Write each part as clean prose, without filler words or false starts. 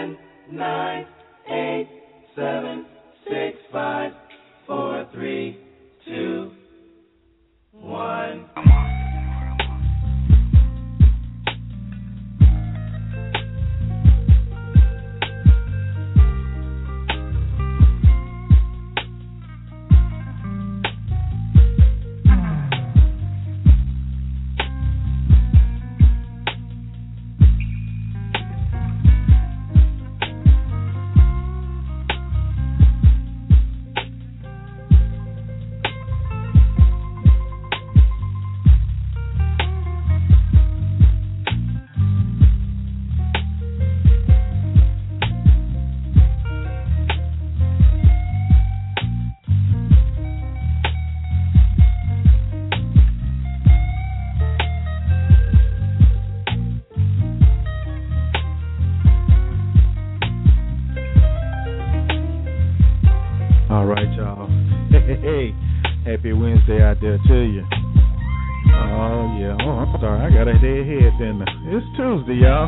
10, 9, 8, 7, 6, 5, 4, 3, 2, 1. All right, y'all. Hey, happy Wednesday out there to you. Oh, yeah. Oh, I'm sorry. I got a dead head then. It's Tuesday, y'all.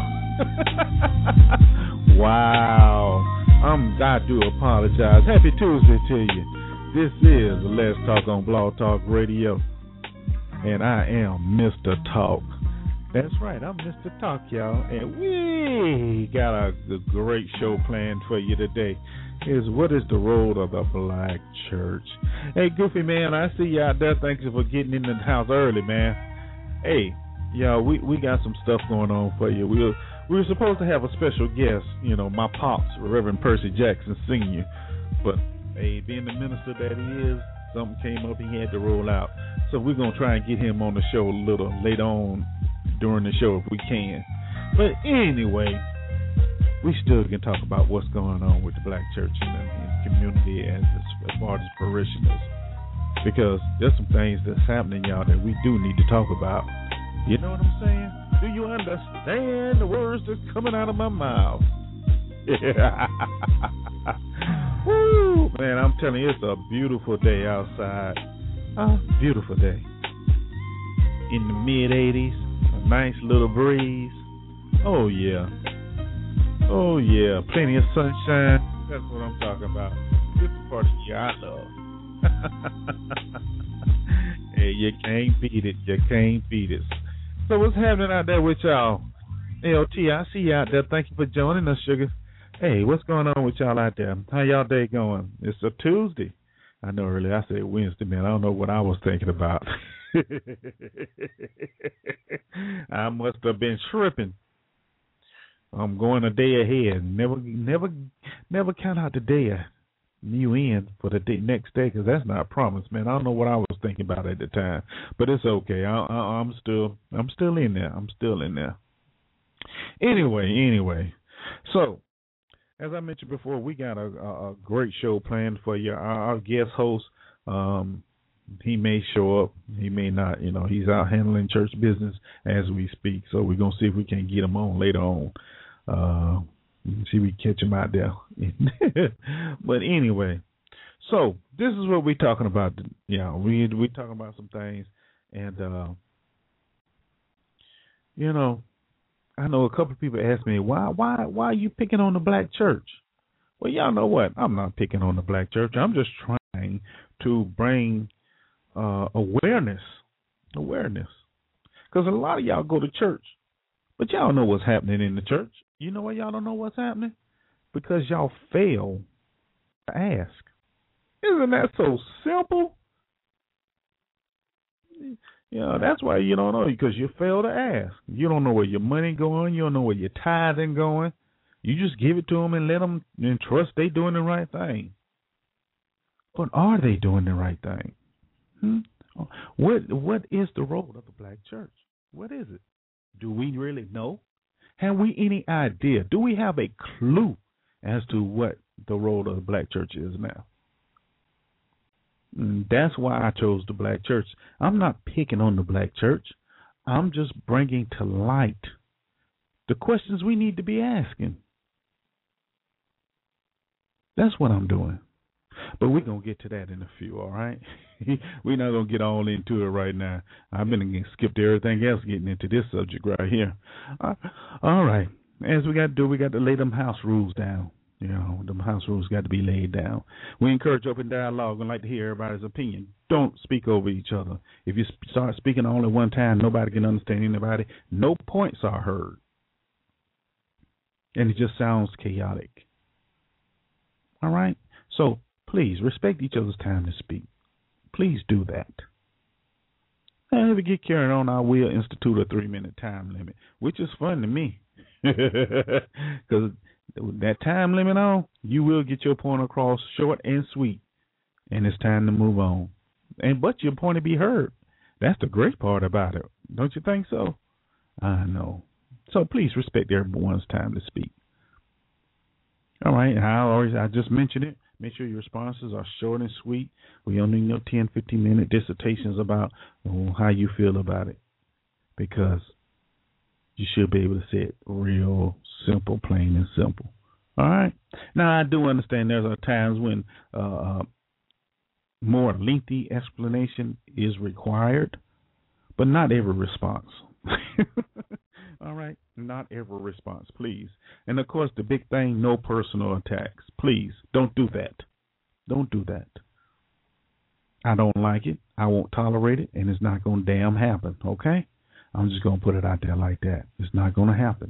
Wow. I do apologize. Happy Tuesday to you. This is Let's Talk on Blog Talk Radio. And I am Mr. Talk. That's right. I'm Mr. Talk, y'all. And we got a great show planned for you today. What is the role of the black church? Hey, Goofy, man, I see you out there. Thank you for getting in the house early, man. Hey, y'all, we got some stuff going on for you. We were supposed to have a special guest, my pops, Reverend Percy Jackson Sr. But, hey, being the minister that he is, something came up, he had to roll out. So we're going to try and get him on the show a little later on during the show if we can. But anyway, we still can talk about what's going on with the black church and the community as far as parishioners. Because there's some things that's happening, y'all, that we do need to talk about. You know what I'm saying? Do you understand the words that's coming out of my mouth? Woo! Man, I'm telling you, it's a beautiful day outside. A beautiful day. In the mid-80s, a nice little breeze. Oh, yeah. Oh, yeah, plenty of sunshine. That's what I'm talking about. This is the part of the year I love. Hey, you can't beat it. You can't beat it. So what's happening out there with y'all? LT, I see you out there. Thank you for joining us, sugar. Hey, what's going on with y'all out there? How y'all day going? It's a Tuesday. I know earlier I said Wednesday, man. I don't know what I was thinking about. I must have been tripping. I'm going a day ahead. Never count out the day you in for the next day, because that's not a promise, man. I don't know what I was thinking about at the time, but it's okay. I'm still in there. I'm still in there. Anyway. So, as I mentioned before, we got a great show planned for you. Our guest host, he may show up, he may not. He's out handling church business as we speak. So we're gonna see if we can get him on later on. See if we catch him out there. But anyway, so this is what we're talking about. We're talking about some things, and I know a couple of people ask me why are you picking on the black church? Well, y'all know what? I'm not picking on the black church. I'm just trying to bring awareness, because a lot of y'all go to church, but y'all know what's happening in the church. You know why y'all don't know what's happening? Because y'all fail to ask. Isn't that so simple? That's why you don't know, because you fail to ask. You don't know where your money going. You don't know where your tithing going. You just give it to them and let them and trust they doing the right thing. But are they doing the right thing? What is the role of the black church? What is it? Do we really know? Have we any idea? Do we have a clue as to what the role of the black church is now? That's why I chose the black church. I'm not picking on the black church. I'm just bringing to light the questions we need to be asking. That's what I'm doing. But we're going to get to that in a few, all right? We're not going to get all into it right now. I've been skipped everything else getting into this subject right here. All right. as we got to do, we got to lay them house rules down. You know, them house rules got to be laid down. We encourage open dialogue and like to hear everybody's opinion. Don't speak over each other. If you start speaking only one time, nobody can understand anybody. No points are heard. And it just sounds chaotic. All right? So please respect each other's time to speak. Please do that. And if we get carried on, I will institute a 3-minute time limit, which is fun to me. Because with that time limit on, you will get your point across short and sweet, and it's time to move on. But your point will be heard. That's the great part about it. Don't you think so? I know. So please respect everyone's time to speak. All right, I just mentioned it. Make sure your responses are short and sweet. We only need no 10, 15-minute dissertations about how you feel about it, because you should be able to say it real simple, plain and simple. All right? Now, I do understand there are times when more lengthy explanation is required, but not every response. All right? Not every response, please. And, of course, the big thing, no personal attacks. Please, don't do that. Don't do that. I don't like it. I won't tolerate it, and it's not going to damn happen, okay? I'm just going to put it out there like that. It's not going to happen.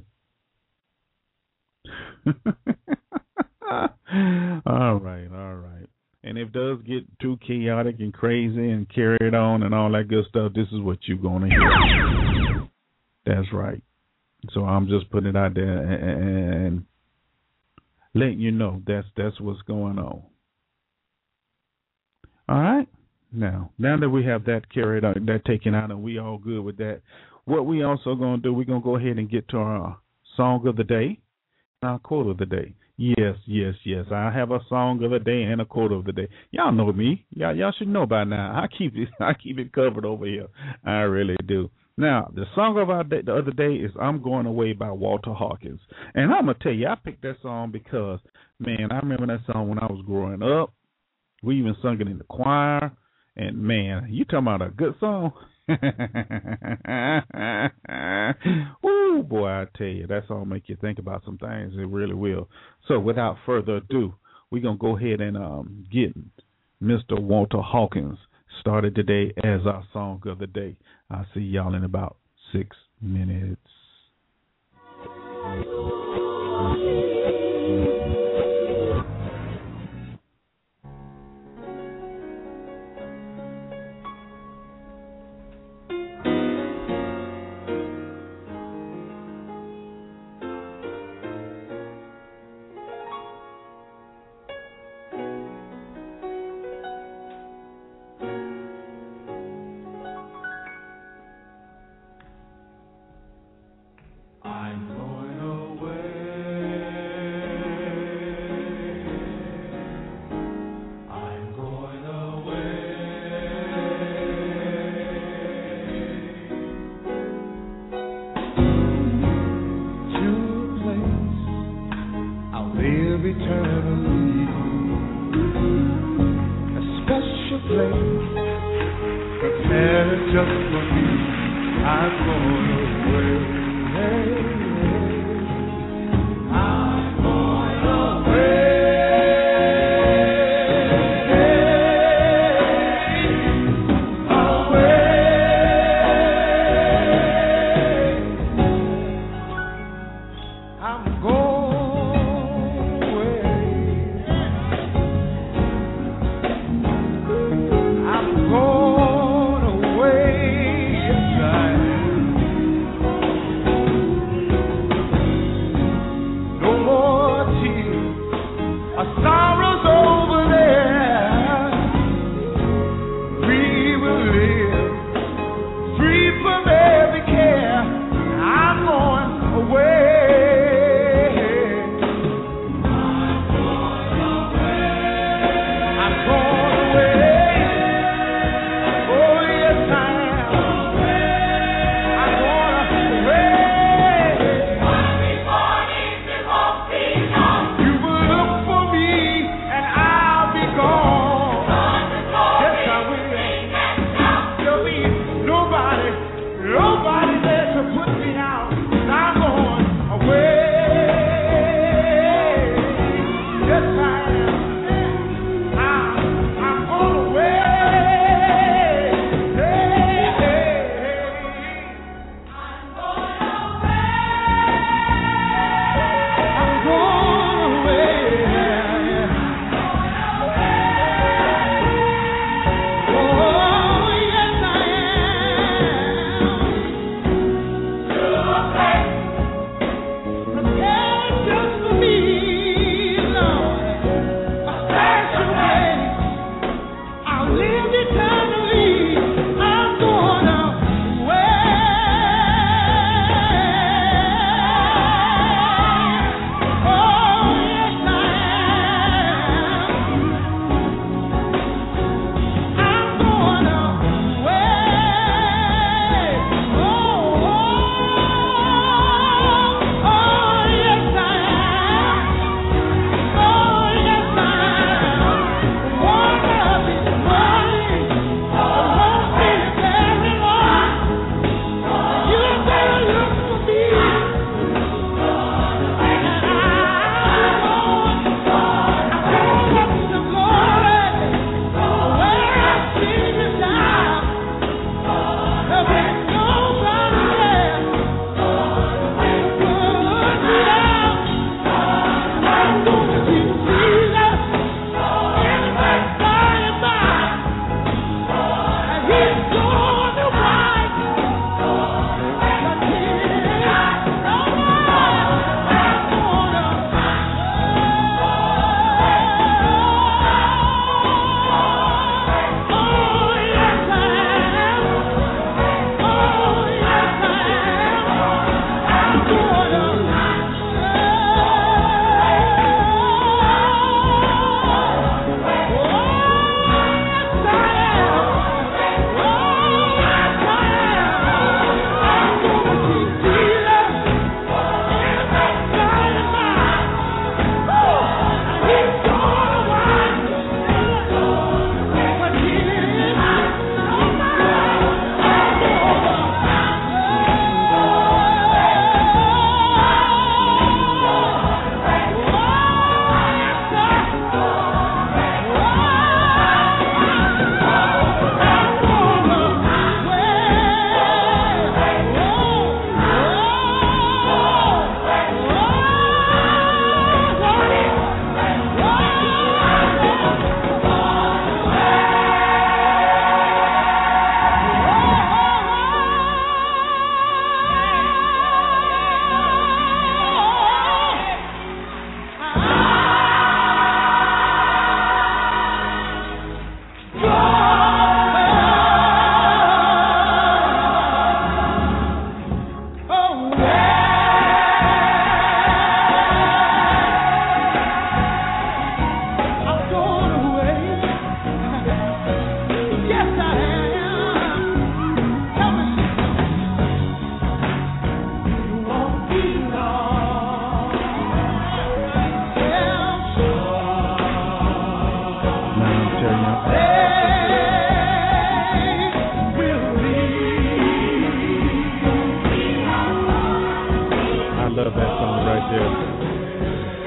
All right. And if it does get too chaotic and crazy and carried on and all that good stuff, this is what you're going to hear. That's right. So I'm just putting it out there and letting you know that's what's going on. All right. Now that we have that carried out, that taken out, and we all good with that, what we also going to do, we're going to go ahead and get to our song of the day, our quote of the day. Yes. I have a song of the day and a quote of the day. Y'all know me. Y'all should know by now. I keep it covered over here. I really do. Now, the song of our day, the other day is I'm Going Away by Walter Hawkins. And I'm going to tell you, I picked that song because, man, I remember that song when I was growing up. We even sung it in the choir. And, man, you talking about a good song? Ooh, boy, I tell you, that song make you think about some things. It really will. So, without further ado, we're going to go ahead and get Mr. Walter Hawkins started today as our song of the day. I'll see y'all in about 6 minutes.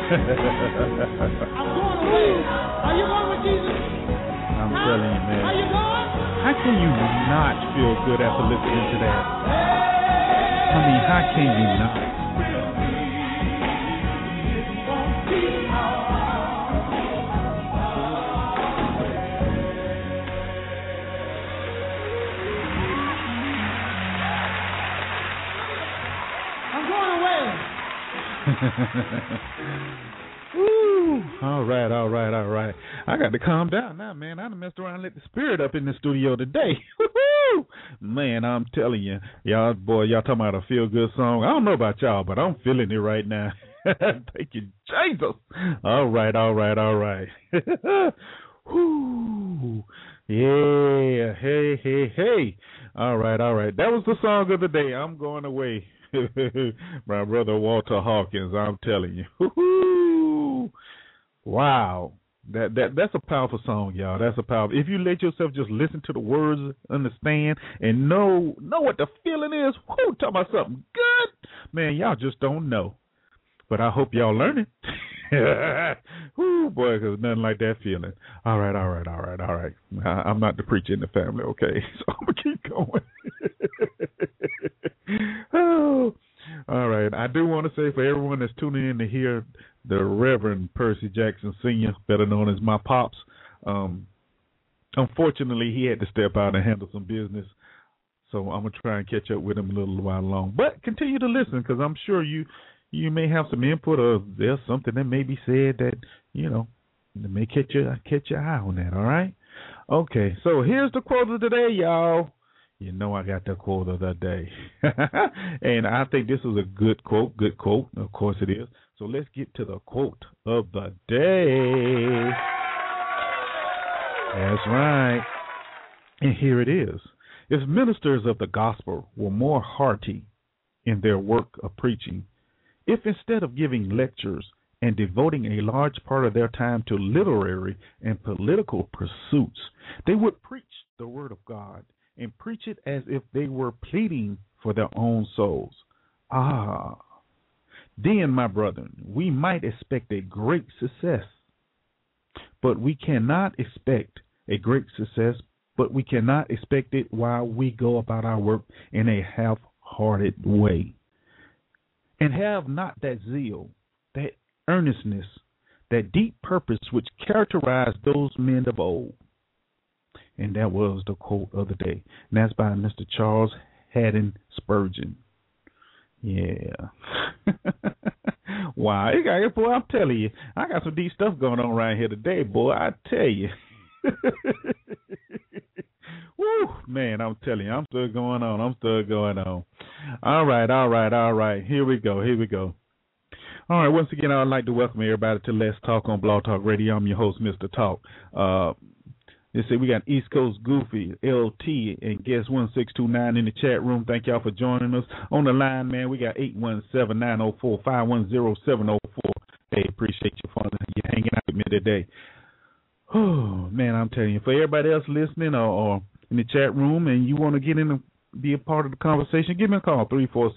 going away. Are you going with Jesus? I'm telling you, man. Are you going? How can you not feel good after listening to that? I mean, how can you not? Woo. All right. I got to calm down now, man. I done messed around and let the spirit up in the studio today. Woo-hoo. Man, I'm telling you, y'all talking about a feel-good song. I don't know about y'all, but I'm feeling it right now. Thank you, Jesus. All right. Woo. Yeah. Hey. All right. That was the song of the day. I'm going away. My brother Walter Hawkins, I'm telling you. Woo-hoo. Wow. That's a powerful song, y'all. That's a powerful. If you let yourself just listen to the words, understand, and know what the feeling is, whoo, talk about something good. Man, y'all just don't know. But I hope y'all learn it. Whoo, boy, because nothing like that feeling. All right. I'm not the preacher in the family, okay? So I'm going to keep going. Oh, all right. I do want to say for everyone that's tuning in to hear the Reverend Percy Jackson Sr., better known as my pops, unfortunately he had to step out and handle some business. So I'm going to try and catch up with him a little while long. But continue to listen because I'm sure you may have some input or there's something that may be said that, that may catch your eye on that, all right? Okay, so here's the quote of the day, y'all. You know I got the quote of the day. And I think this is a good quote. Of course it is. So let's get to the quote of the day. That's right. And here it is. If ministers of the gospel were more hearty in their work of preaching, if instead of giving lectures and devoting a large part of their time to literary and political pursuits, they would preach the word of God and preach it as if they were pleading for their own souls. Then, my brethren, we might expect a great success. But we cannot expect a great success, but we cannot expect it while we go about our work in a half-hearted way. And have not that zeal, that earnestness, that deep purpose which characterized those men of old. And that was the quote of the day. And that's by Mr. Charles Haddon Spurgeon. Yeah. Wow. Boy, I'm telling you, I got some deep stuff going on right here today, boy. I tell you. Woo, man, I'm telling you, I'm still going on. All right. Here we go. All right, once again, I'd like to welcome everybody to Let's Talk on Blog Talk Radio. I'm your host, Mr. Talk. They say we got East Coast Goofy, LT, and guest 1629 in the chat room. Thank y'all for joining us. On the line, man, we got 817-904-510704. Hey, appreciate you hanging out with me today. Oh, man, I'm telling you, for everybody else listening or in the chat room and you want to get in and be a part of the conversation, give me a call,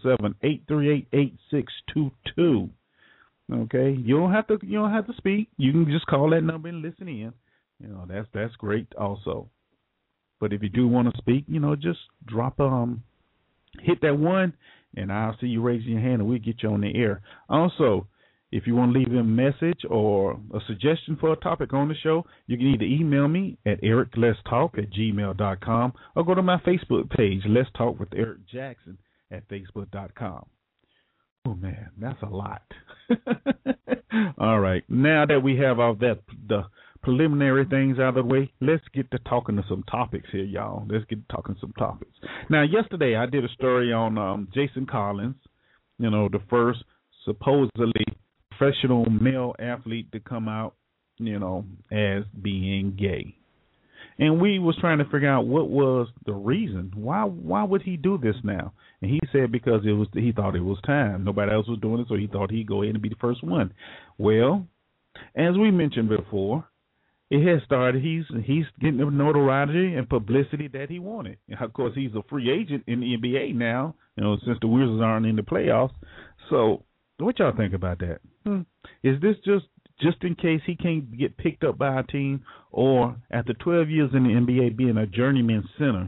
347-838-8622. Okay? You don't have to speak. You can just call that number and listen in. That's great also. But if you do want to speak, just drop hit that one and I'll see you raising your hand and we'll get you on the air. Also, if you want to leave a message or a suggestion for a topic on the show, you can either email me at ericletstalk@gmail.com or go to my Facebook page, Let's Talk with Eric Jackson at facebook.com. Oh, man, that's a lot. All right. Now that we have all that, the preliminary things out of the way, let's get to talking to some topics here, y'all. Now, yesterday I did a story on Jason Collins, the first supposedly professional male athlete to come out, as being gay. And we was trying to figure out what was the reason. Why would he do this now? And he said because he thought it was time. Nobody else was doing it, so he thought he'd go ahead and be the first one. Well, as we mentioned before, it has started. He's getting the notoriety and publicity that he wanted. And of course, he's a free agent in the NBA now, since the Wizards aren't in the playoffs. So What y'all think about that? Is this just in case he can't get picked up by a team, or after 12 years in the NBA being a journeyman center,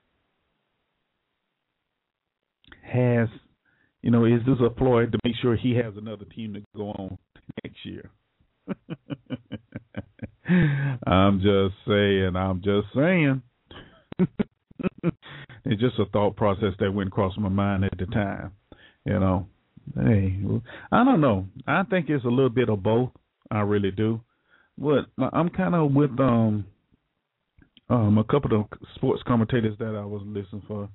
is this a ploy to make sure he has another team to go on next year? I'm just saying. It's just a thought process that went across my mind at the time. Hey, I don't know. I think it's a little bit of both. I really do. But I'm kind of with a couple of sports commentators that I was listening for.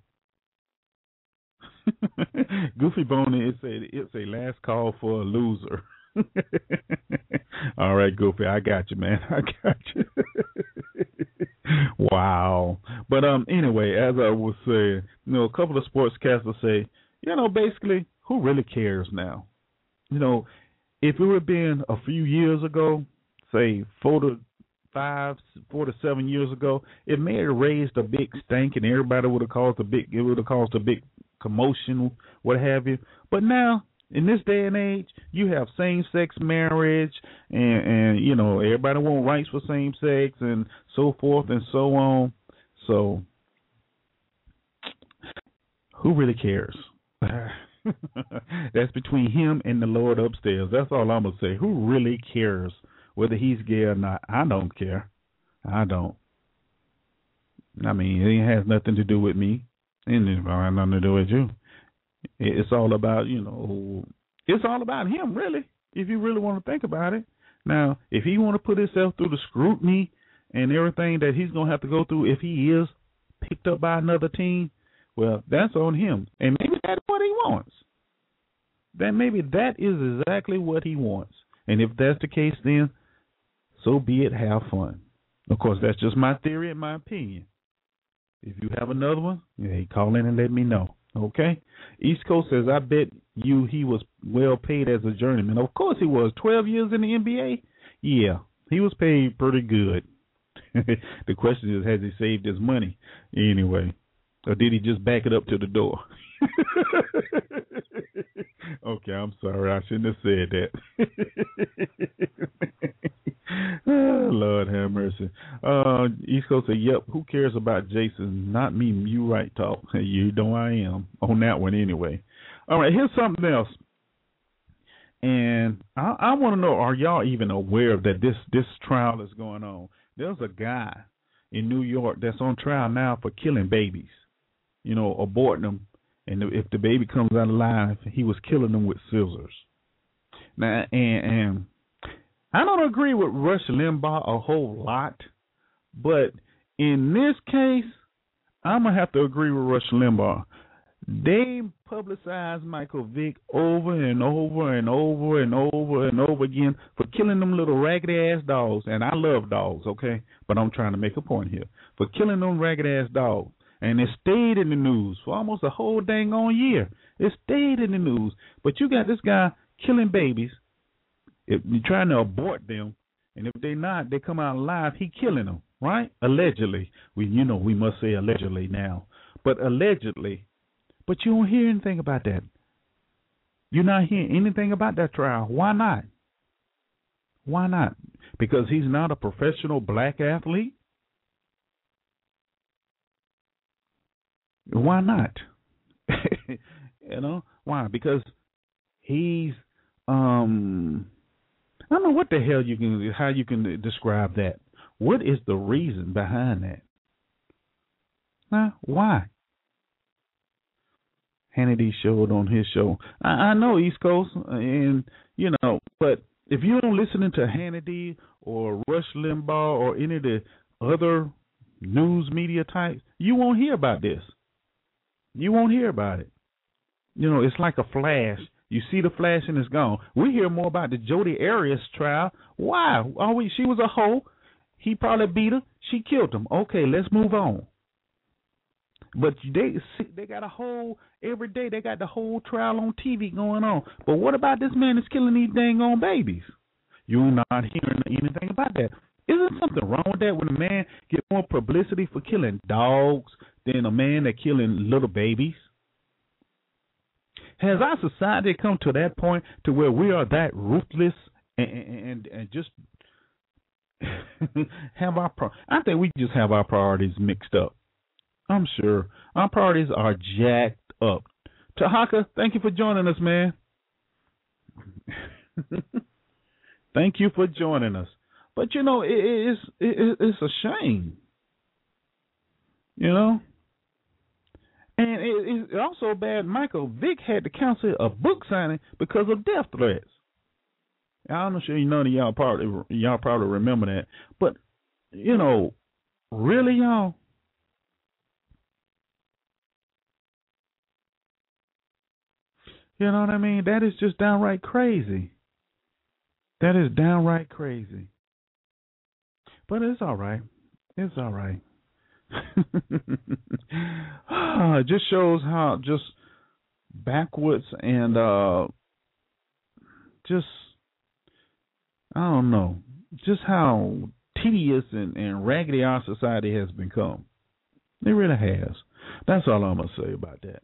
Goofy Boney, it's a last call for a loser. All right, Goofy, I got you, man. I got you. Wow. But anyway, as I was saying, a couple of sportscasters say, basically, who really cares now? If it would have been a few years ago, say 4 to 7 years ago, it may have raised a big stink, and everybody would have caused a big commotion, what have you. But now, in this day and age, you have same-sex marriage, and everybody wants rights for same-sex and so forth and so on. So, who really cares? That's between him and the Lord upstairs. That's all I'm going to say. Who really cares whether he's gay or not? I don't care. I don't. I mean, it has nothing to do with me. And it has nothing to do with you. It's all about, it's all about him, really, if you really want to think about it. Now, if he want to put himself through the scrutiny and everything that he's going to have to go through if he is picked up by another team, well, that's on him. And maybe that's what he wants. Maybe that is exactly what he wants. And if that's the case, then so be it. Have fun. Of course, that's just my theory and my opinion. If you have another one, call in and let me know. Okay? East Coast says, I bet you he was well paid as a journeyman. Of course he was. 12 years in the NBA? Yeah, he was paid pretty good. The question is, has he saved his money? Anyway, or did he just back it up to the door? Okay, I'm sorry. I shouldn't have said that. Oh, Lord have mercy. East Coast said, yep, who cares about Jason? Not me. You right, Talk. You know I am. On that one anyway. All right, here's something else. And I want to know, are y'all even aware that this trial is going on? There's a guy in New York that's on trial now for killing babies, aborting them. And if the baby comes out alive, he was killing them with scissors. Now, and I don't agree with Rush Limbaugh a whole lot, but in this case, I'm going to have to agree with Rush Limbaugh. They publicized Michael Vick over and over and over and over and over again for killing them little raggedy-ass dogs. And I love dogs, okay? But I'm trying to make a point here. For killing them raggedy-ass dogs. And it stayed in the news for almost a whole dang on year. It stayed in the news. But you got this guy killing babies. If you're trying to abort them, and if they're not, they come out alive, he killing them, right? Allegedly. We must say allegedly now. But allegedly. But you don't hear anything about that. You're not hearing anything about that trial. Why not? Why not? Because he's not a professional black athlete? Why not? Why? Because he's I don't know what the hell how you can describe that. What is the reason behind that? Why? Hannity showed on his show. I know East Coast, and but if you don't listen to Hannity or Rush Limbaugh or any of the other news media types, you won't hear about this. You won't hear about it. It's like a flash. You see the flash and it's gone. We hear more about the Jodi Arias trial. Why? She was a hoe. He probably beat her. She killed him. Okay, let's move on. But they got a whole, every day they got the whole trial on TV going on. But what about this man that's killing these dang on babies? You're not hearing anything about that. Isn't something wrong with that when a man get more publicity for killing dogs than a man that killing little babies? Has our society come to that point to where we are that ruthless and just have I think we just have our priorities mixed up. I'm sure our priorities are jacked up. Tahaka, thank you for joining us, man. Thank you for joining us. But you know, it's a shame. You know, and it's also bad. Michael Vick had to cancel a book signing because of death threats. I'm sure none of y'all probably remember that. But you know, really, y'all. You know what I mean? That is just downright crazy. That is downright crazy. But it's all right. It's all right. It just shows how just backwards and just, I don't know, just how tedious and raggedy our society has become. It really has. That's all I'm going to say about that.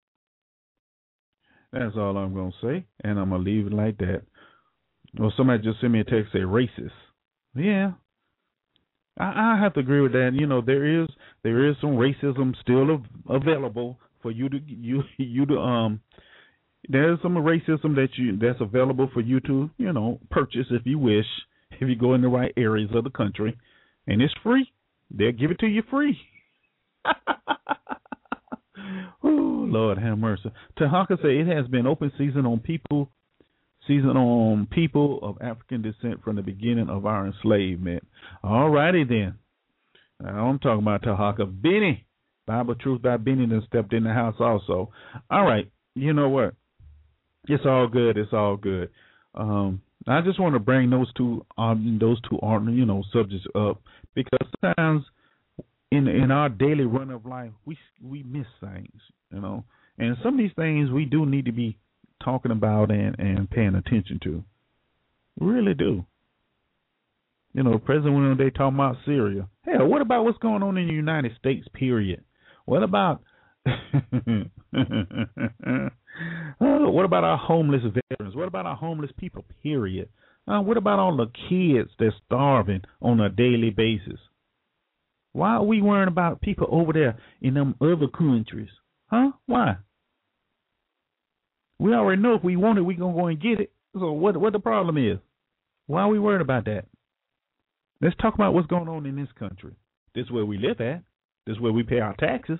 That's all I'm going to say, and I'm going to leave it like that. Well, somebody just sent me a text, say racist. Yeah, I have to agree with that. You know, there is some racism still available for you to there's some racism that's available for you to, you know, purchase if you wish, if you go in the right areas of the country, and it's free. They'll give it to you free. Oh, Lord have mercy. Tahaka said it has been open season on people of African descent from the beginning of our enslavement. All righty then. I'm talking about Tahaka. Benny, Bible Truth by Benny, then stepped in the house also. All right. You know what? It's all good. It's all good. I just want to bring those two subjects up because sometimes in our daily run of life we miss things, you know, and some of these things we do need to be talking about and paying attention to. We really do. You know, the president went on day talking about Syria. Hell, what about what's going on in the United States, period? What about what about our homeless veterans? What about our homeless people, period? What about all the kids that's starving on a daily basis? Why are we worrying about people over there in them other countries? Huh? Why? We already know if we want it, we're going to go and get it. So what the problem is? Why are we worried about that? Let's talk about what's going on in this country. This is where we live at. This is where we pay our taxes.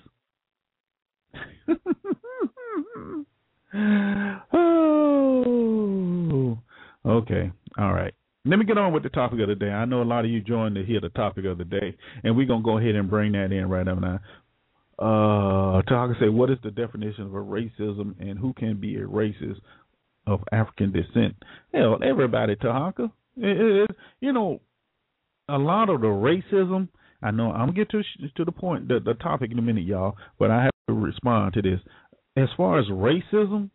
Oh, okay. All right. Let me get on with the topic of the day. I know a lot of you joined to hear the topic of the day, and we're going to go ahead and bring that in right up now. Tahaka say, what is the definition of a racism and who can be a racist of African descent? Hell, everybody, Tahaka. You know, a lot of the racism, I know I'm going to get to the point, the topic in a minute, y'all, but I have to respond to this. As far as racism,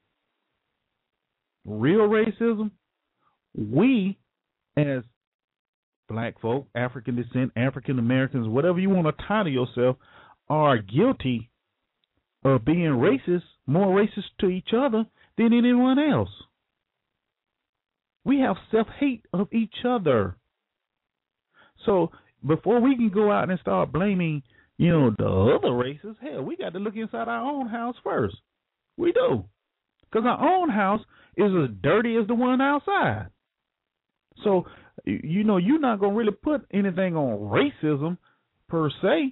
real racism, we as black folk, African descent, African Americans, whatever you want to title yourself, are guilty of being racist, more racist to each other than anyone else. We have self-hate of each other. So before we can go out and start blaming, you know, the other races, hell, we got to look inside our own house first. We do. Because our own house is as dirty as the one outside. So, you know, you're not going to really put anything on racism per se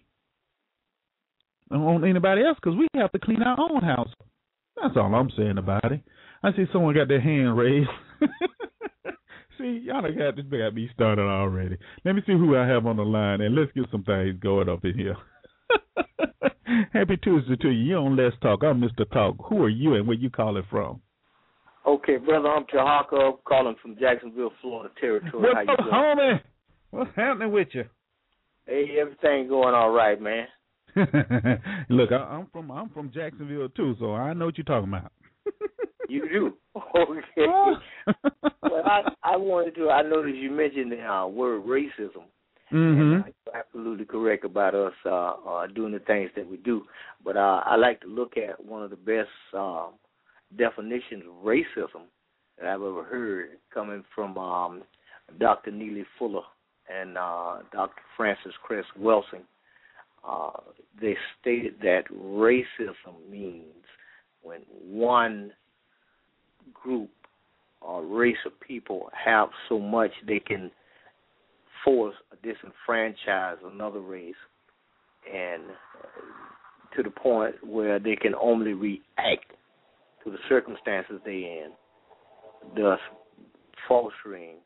on anybody else because we have to clean our own house. That's all I'm saying about it. I see someone got their hand raised. See, y'all done got me started already. Let me see who I have on the line, and let's get some things going up in here. Happy Tuesday to you. You're on Let's Talk. I'm Mr. Talk. Who are you and where you calling from? Okay, brother, I'm Tahaka, calling from Jacksonville, Florida territory. What's How you up, doing? homie? What's happening with you? Hey, everything going all right, man. Look, I'm from Jacksonville too, so I know what you're talking about. You do? Okay. Well, I wanted to. I noticed you mentioned the word racism. Mm-hmm. And you're absolutely correct about us doing the things that we do. But I like to look at one of the best definitions of racism that I've ever heard, coming from Dr. Neely Fuller and Dr. Francis Cress Welsing. They stated that racism means when one group or race of people have so much they can force or disenfranchise another race, and to the point where they can only react to the circumstances they're in, thus fostering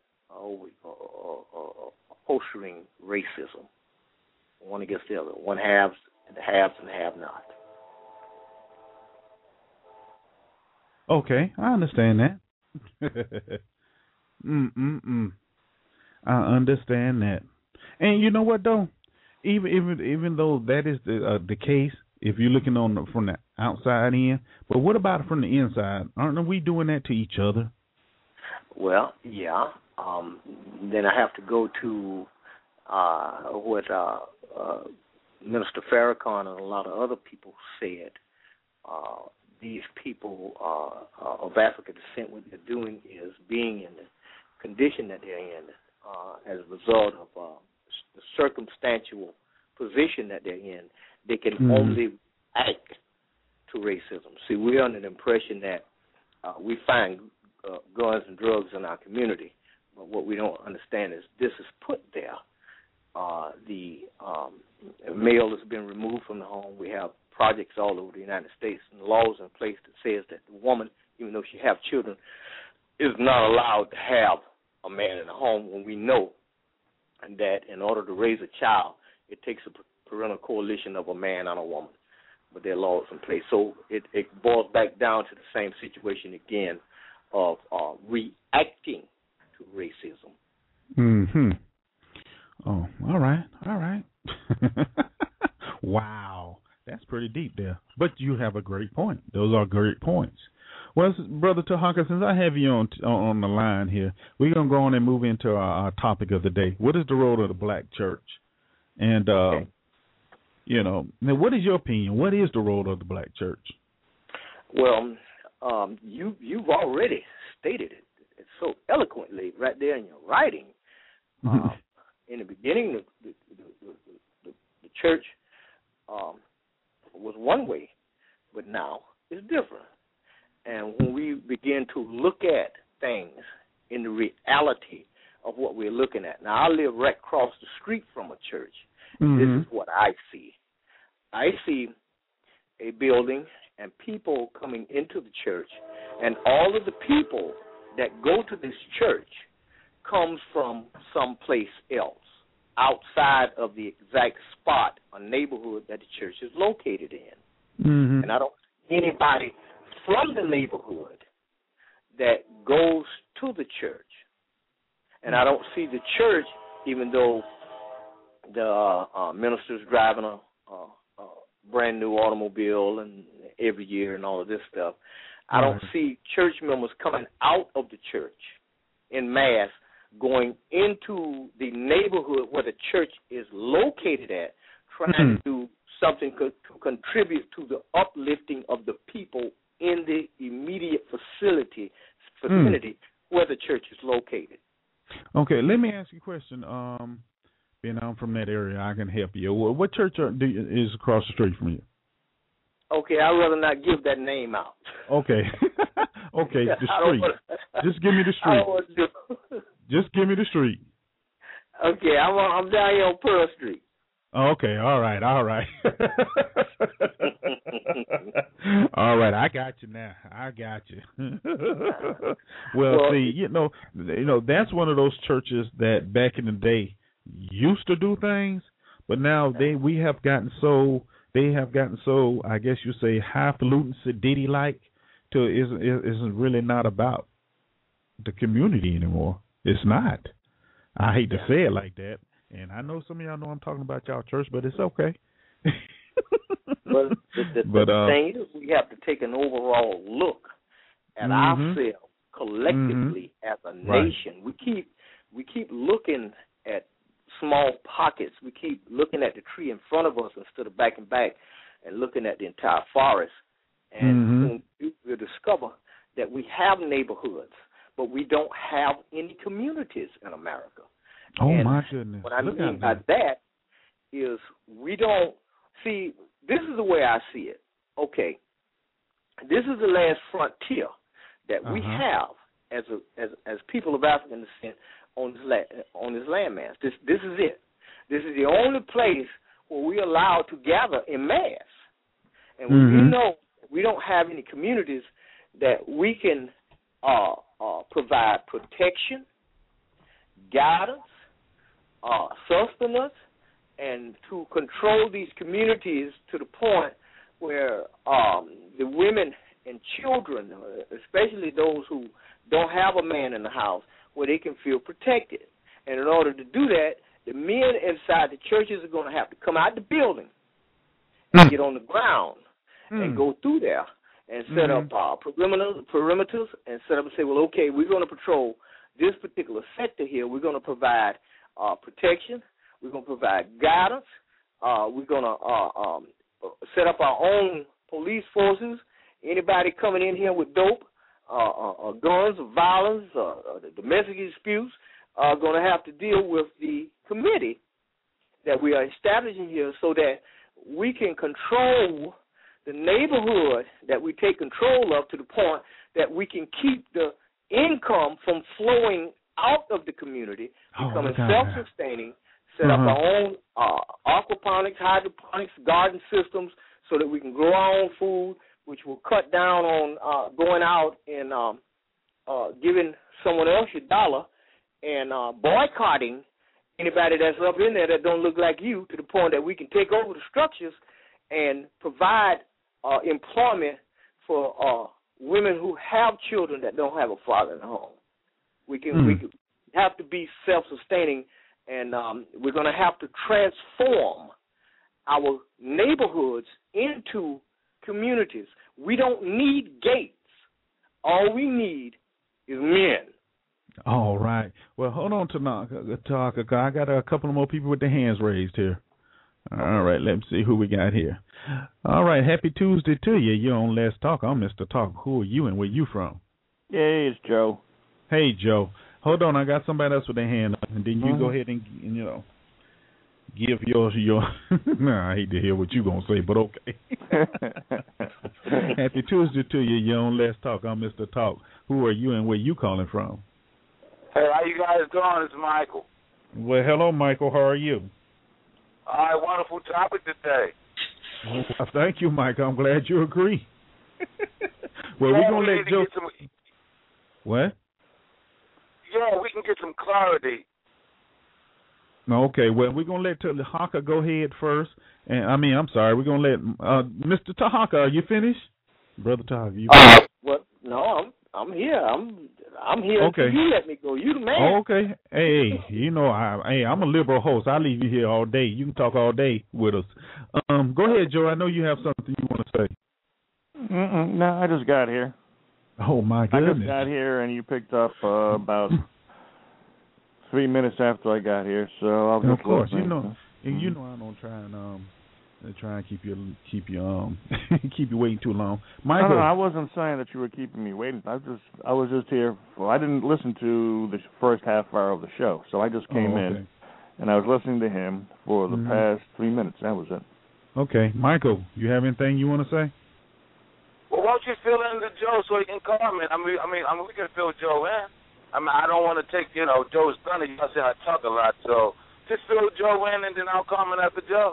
racism, one against the other, one haves and the have-not. Okay, I understand that. I understand that. And you know what, though? Even though that is the case, if you're looking from the outside in, but what about from the inside? Aren't we doing that to each other? Well, yeah. Then I have to go to what Minister Farrakhan and a lot of other people said. These people of African descent, what they're doing is being in the condition that they're in as a result of the circumstantial position that they're in. They can only act to racism. See, we're under the impression that we find guns and drugs in our community, but what we don't understand is this is put there. The male has been removed from the home. We have projects all over the United States and laws in place that says that the woman, even though she have children, is not allowed to have a man in the home, when we know that in order to raise a child, it takes a parental coalition of a man and a woman. But there are laws in place. So it boils back down to the same situation again of reacting to racism. Mm-hmm. Oh, all right. Wow. That's pretty deep there. But you have a great point. Those are great points. Well, Brother Tahaka, since I have you on the line here, we're going to go on and move into our topic of the day. What is the role of the black church? And, now what is your opinion? What is the role of the black church? Well, you've already stated it so eloquently right there in your writing. In the beginning, the church was one way, but now it's different. And when we begin to look at things in the reality of what we're looking at. Now, I live right across the street from a church. This is what I see. I see a building and people coming into the church, and all of the people that go to this church comes from someplace else, outside of the exact spot or neighborhood that the church is located in. And I don't see anybody from the neighborhood that goes to the church. And I don't see the church, even though the minister's driving a brand new automobile and every year and all of this stuff. I don't see church members coming out of the church en masse, going into the neighborhood where the church is located at, trying to do something to contribute to the uplifting of the people in the immediate vicinity where the church is located. Okay, let me ask you a question. Being I'm from that area, I can help you. What church is across the street from you? Okay, I'd rather not give that name out. Okay. Okay, the street. Just give me the street. Just give me the street. Okay, I'm down here on Pearl Street. Okay, all right. All right, I got you now. I got you. well, see, you know, that's one of those churches that back in the day used to do things, but now they have gotten so, I guess you say, highfalutin, sedity-like, to isn't really not about the community anymore. It's not. I hate to say it like that. And I know some of y'all know I'm talking about y'all church, but it's okay. But the thing is, we have to take an overall look at ourselves collectively as a nation. We keep looking at small pockets. We keep looking at the tree in front of us instead of backing back and looking at the entire forest. And we'll discover that we have neighborhoods, but we don't have any communities in America. Oh, and my goodness. What I mean by that is we don't see, this is the way I see it. Okay, this is the last frontier that we have as people of African descent on this landmass. This is it. This is the only place where we're allowed to gather in mass. And when we know we don't have any communities that we can provide protection, guidance, sustenance, and to control these communities to the point where the women and children, especially those who don't have a man in the house, where they can feel protected. And in order to do that, the men inside the churches are going to have to come out the building and get on the ground and go through there and set up perimeters and set up and say, well, okay, we're going to patrol this particular sector here. We're going to provide protection. We're going to provide guidance. We're going to set up our own police forces. Anybody coming in here with dope, guns, violence, domestic disputes are going to have to deal with the committee that we are establishing here so that we can control the neighborhood that we take control of to the point that we can keep the income from flowing out of the community, becoming self-sustaining, set up our own aquaponics, hydroponics, garden systems so that we can grow our own food, which will cut down on going out and giving someone else your dollar and boycotting anybody that's up in there that don't look like you, to the point that we can take over the structures and provide employment for women who have children that don't have a father in the home. We can have to be self-sustaining, and we're going to have to transform our neighborhoods into communities. We don't need gates. All we need is men. All right. Well, hold on, Tanaka. I got a couple of more people with their hands raised here. All right, let's see who we got here. All right, happy Tuesday to you. You're on Let's Talk. I'm Mr. Talk. Who are you and where you from? Hey, it's Joe. Hey, Joe. Hold on, I got somebody else with their hand up, and then you go ahead and give your I hate to hear what you're going to say, but okay. Happy Tuesday to you. You're on Let's Talk. I'm Mr. Talk. Who are you and where you calling from? Hey, how you guys doing? It's Michael. Well, hello, Michael. How are you? All right, wonderful topic today. Well, thank you, Michael. I'm glad you agree. Well, we're going to let Joe... What? Yeah, we can get some clarity. Okay, well, we're going to let Tahaka go ahead first. And I'm sorry, we're going to let Mr. Tahaka, are you finished? Brother Tahaka, you finished? Well, no, I'm here. I'm here okay. until you let me go. You the man. Oh, okay. Hey, I'm a liberal host. I leave you here all day. You can talk all day with us. Go ahead, Joe. I know you have something you want to say. No, I just got here. Oh, my goodness. I just got here, and you picked up about 3 minutes after I got here, so I'll just of course, listening. you know I don't try and keep you keep you waiting too long. Michael, no, I wasn't saying that you were keeping me waiting. I was just here. I didn't listen to the first half hour of the show, so I just came in, and I was listening to him for the past 3 minutes. That was it. Okay, Michael, you have anything you want to say? Well, won't you fill in the Joe so he can comment? I mean, we can fill Joe in. I don't want to take, Joe's thunder. You say I talk a lot, so just fill Joe in, and then I'll comment after Joe.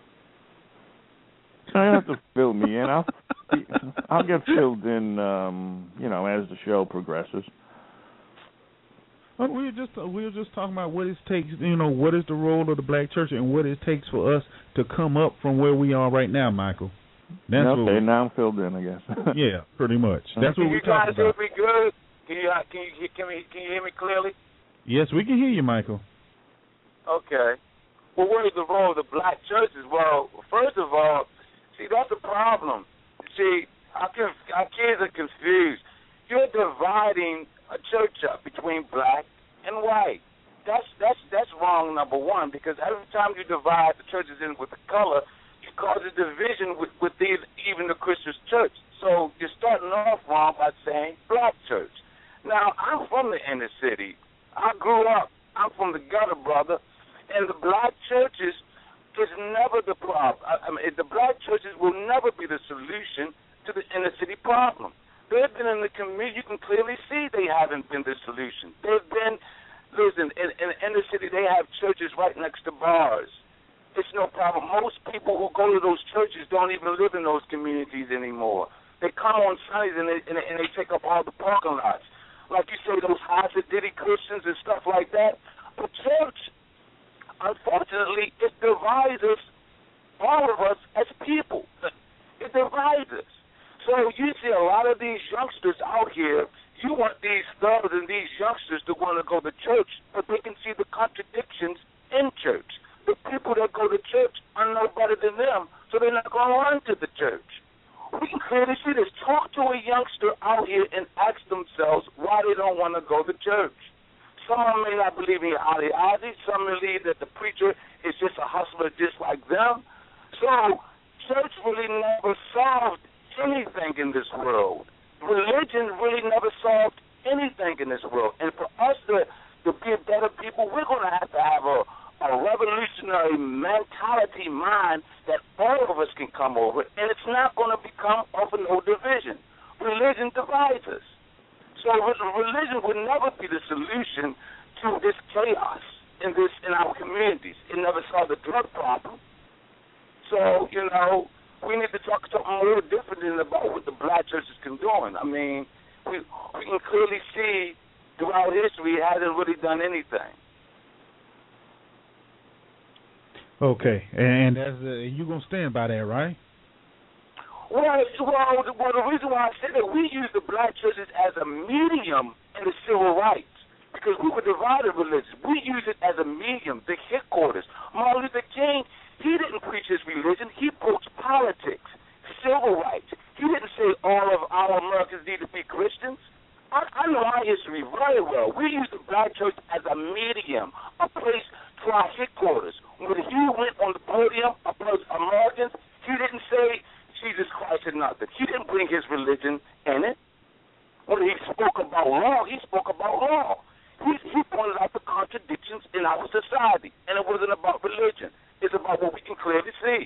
You don't have to fill me in. I'll get filled in, as the show progresses. But we were just talking about what it takes. What is the role of the Black church and what it takes for us to come up from where we are right now, Michael. That's okay, now I'm filled in, I guess. Yeah, pretty much. That's what we're talking about. You guys hear me good? Can you hear me clearly? Yes, we can hear you, Michael. Okay. Well, what is the role of the Black churches? Well, first of all, see, that's the problem. See, our kids are confused. You're dividing a church up between black and white. That's wrong, number one, because every time you divide the churches in with the color, you cause a division with even the Christian church. So you're starting off wrong by saying black church. Now, I'm from the inner city. I grew up. I'm from the gutter, brother. And the black churches is never the problem. I mean, the black churches will never be the solution to the inner city problem. They've been in the community. You can clearly see they haven't been the solution. They've been, listen, in the inner city, they have churches right next to bars. It's no problem. Most people who go to those churches don't even live in those communities anymore. They come on Sundays and they take up all the parking lots. Like you say, those high-sedity Christians and stuff like that. But church, unfortunately, it divides us, all of us, as people. It divides us. So you see a lot of these youngsters out here, you want these thugs and these youngsters to want to go to church, but they can see the contradictions in church. The people that go to church are no better than them, so they're not going to run to the church. We can clearly see this. Talk to a youngster out here and ask themselves why they don't want to go to church. Some of them may not believe in your ideology. Some believe that the preacher is just a hustler just like them. So church really never solved anything in this world. Religion really never solved anything in this world. And for us to be better people, we're going to have a revolutionary mentality mind that all of us can come over, and it's not going to become of no division. Religion divides us. So religion would never be the solution to this chaos in our communities. It never solved the drug problem. So, we need to talk something more different than about what the black churches can do. I mean, we can clearly see throughout history it hasn't really done anything. Okay, and you're going to stand by that, right? Well, the reason why I said that, we use the black churches as a medium in the civil rights because we were divided religions. We use it as a medium, the headquarters. Martin Luther King, he didn't preach his religion. He preached politics, civil rights. He didn't say all of our Americans need to be Christians. I know my history very well. We use the black church as a medium, a place to our headquarters. When he went on the podium amongst Americans, he didn't say Jesus Christ or nothing. He didn't bring his religion in it. When he spoke about law, he spoke about law. He pointed out the contradictions in our society, and it wasn't about religion. It's about what we can clearly see.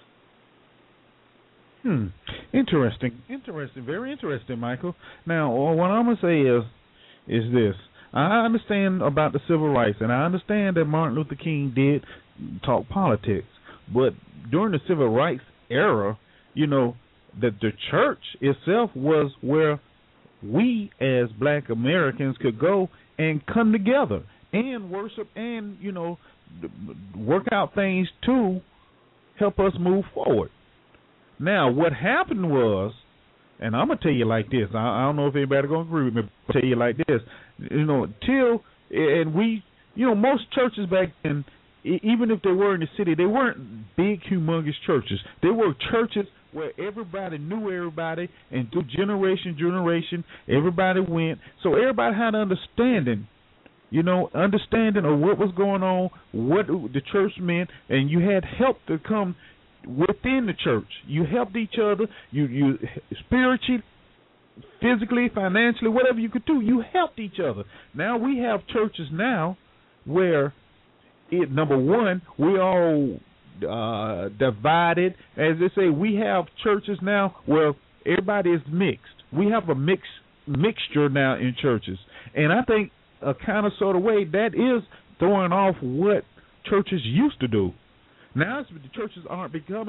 Interesting, very interesting, Michael. Now, what I'm going to say is this. I understand about the civil rights, and I understand that Martin Luther King did talk politics, but during the civil rights era, that the church itself was where we as black Americans could go and come together and worship and, work out things to help us move forward. Now, what happened was, and I'm going to tell you like this, I don't know if anybody going to agree with me, but I'll tell you like this, most churches back then, even if they were in the city, they weren't big, humongous churches. They were churches where everybody knew everybody, and through generation, everybody went. So everybody had understanding of what was going on, what the church meant, and you had help to come within the church. You helped each other, you spiritually, physically, financially, whatever you could do, you helped each other. Now we have churches now where, number one, we all divided. As they say, we have churches now where everybody is mixed. We have a mixture now in churches. And I think a kind of sort of way that is throwing off what churches used to do. Now the churches aren't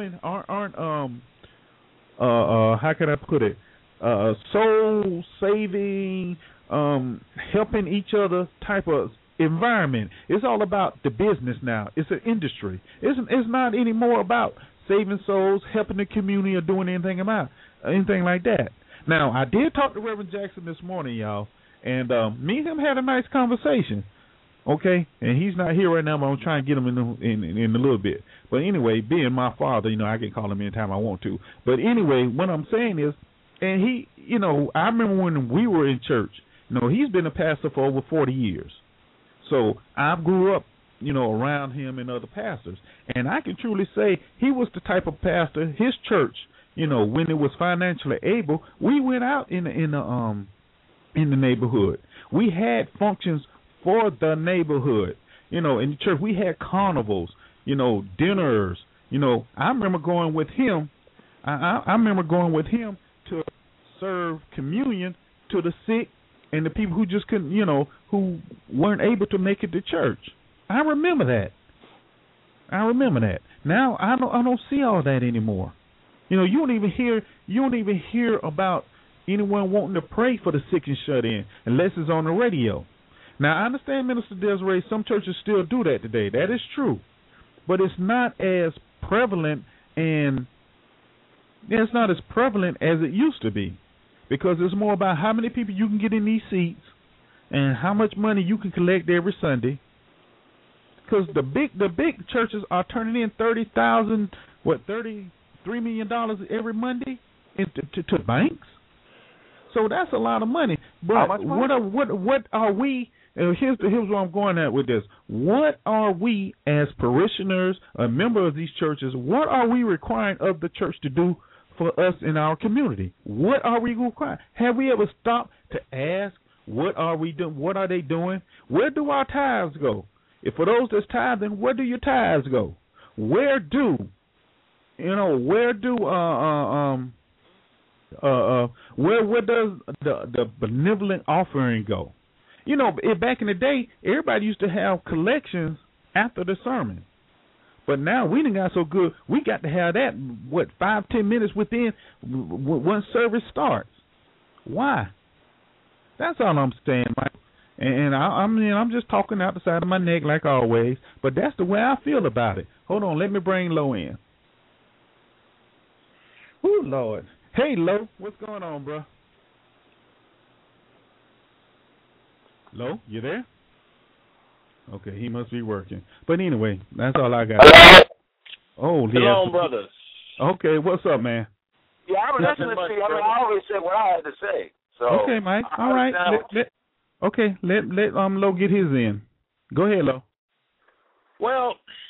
how can I put it, soul saving, helping each other type of environment. It's all about the business now. It's an industry. It's not anymore about saving souls, helping the community, or doing anything like that. Now, I did talk to Reverend Jackson this morning, y'all, and me and him had a nice conversation. Okay, and he's not here right now, but I'm trying to get him in a little bit. But anyway, being my father, I can call him anytime I want to. But anyway, what I'm saying is, and he, I remember when we were in church. He's been a pastor for over 40 years. So I grew up, around him and other pastors. And I can truly say he was the type of pastor, his church when it was financially able, we went out in the neighborhood. We had functions for the neighborhood. In the church we had carnivals, dinners. I remember going with him. I remember going with him to serve communion to the sick and the people who just couldn't, who weren't able to make it to church. I remember that. Now I don't see all that anymore. You don't even hear about anyone wanting to pray for the sick and shut in unless it's on the radio. Now I understand, Minister Desiree, some churches still do that today. That is true, but it's not as prevalent as it used to be, because it's more about how many people you can get in these seats and how much money you can collect every Sunday. Because the big churches are turning in $33 million every Monday to banks. So that's a lot of money. But how much money? What are we? Here's where I'm going at with this. What are we as parishioners, a member of these churches? What are we requiring of the church to do for us in our community? What are we requiring? Have we ever stopped to ask, what are we doing? What are they doing? Where do our tithes go? If for those that's tithing, where do your tithes go? Where do where does the benevolent offering go? Back in the day, everybody used to have collections after the sermon. But now we done got so good, we got to have that, 5-10 minutes within one service starts. Why? That's all I'm saying, Mike. And I'm just talking out the side of my neck like always, but that's the way I feel about it. Hold on, let me bring Lo in. Ooh, Lord. Hey, Lo, what's going on, bro? Lo, you there? Okay, he must be working. But anyway, that's all I got. Oh, Shalom, brothers. Okay, what's up, man? Yeah, I was listening to you. I always said what I had to say. So okay, Mike. All right. Let Lo get his in. Go ahead, Lo. Well,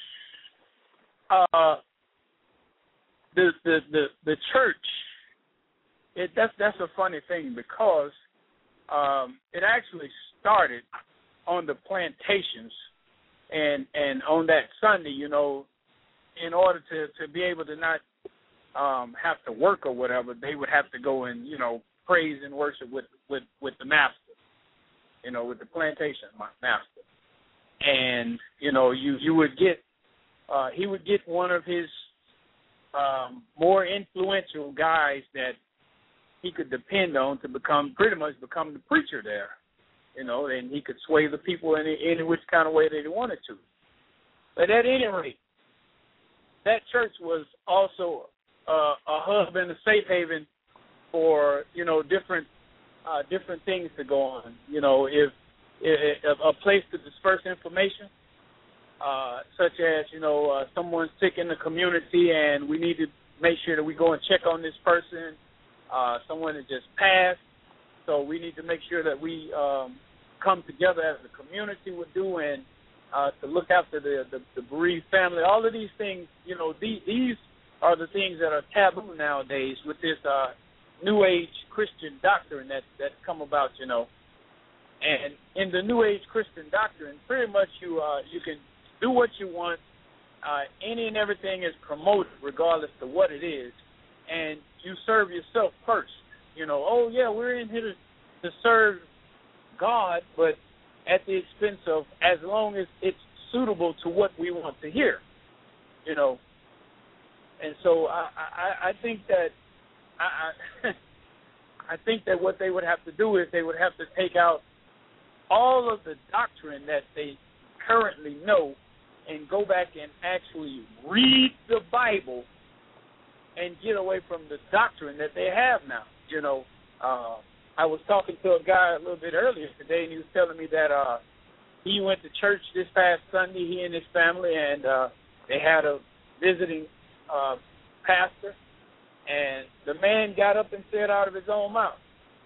the church, that's a funny thing, because it actually started on the plantations, and on that Sunday, in order to be able to not have to work or whatever, they would have to go and praise and worship with the master, with the plantation master, and you would get he would get one of his more influential guys that he could depend on to become the preacher there, and he could sway the people in any which kind of way that he wanted to. But at any rate, that church was also a hub and a safe haven for different things to go on. If a place to disperse information, such as someone's sick in the community and we need to make sure that we go and check on this person. Someone that just passed, so we need to make sure that we come together as a community would do, and to look after the bereaved family. All of these things, these are the things that are taboo nowadays with this New Age Christian doctrine that's come about, And in the New Age Christian doctrine, pretty much you can do what you want. Any and everything is promoted regardless of what it is, and you serve yourself first. We're in here to serve God, but at the expense of, as long as it's suitable to what we want to hear, And so I think that I think that what they would have to do is they would have to take out all of the doctrine that they currently know and go back and actually read the Bible and get away from the doctrine that they have now. I was talking to a guy a little bit earlier today, and he was telling me that he went to church this past Sunday, he and his family, and they had a visiting pastor, and the man got up and said out of his own mouth,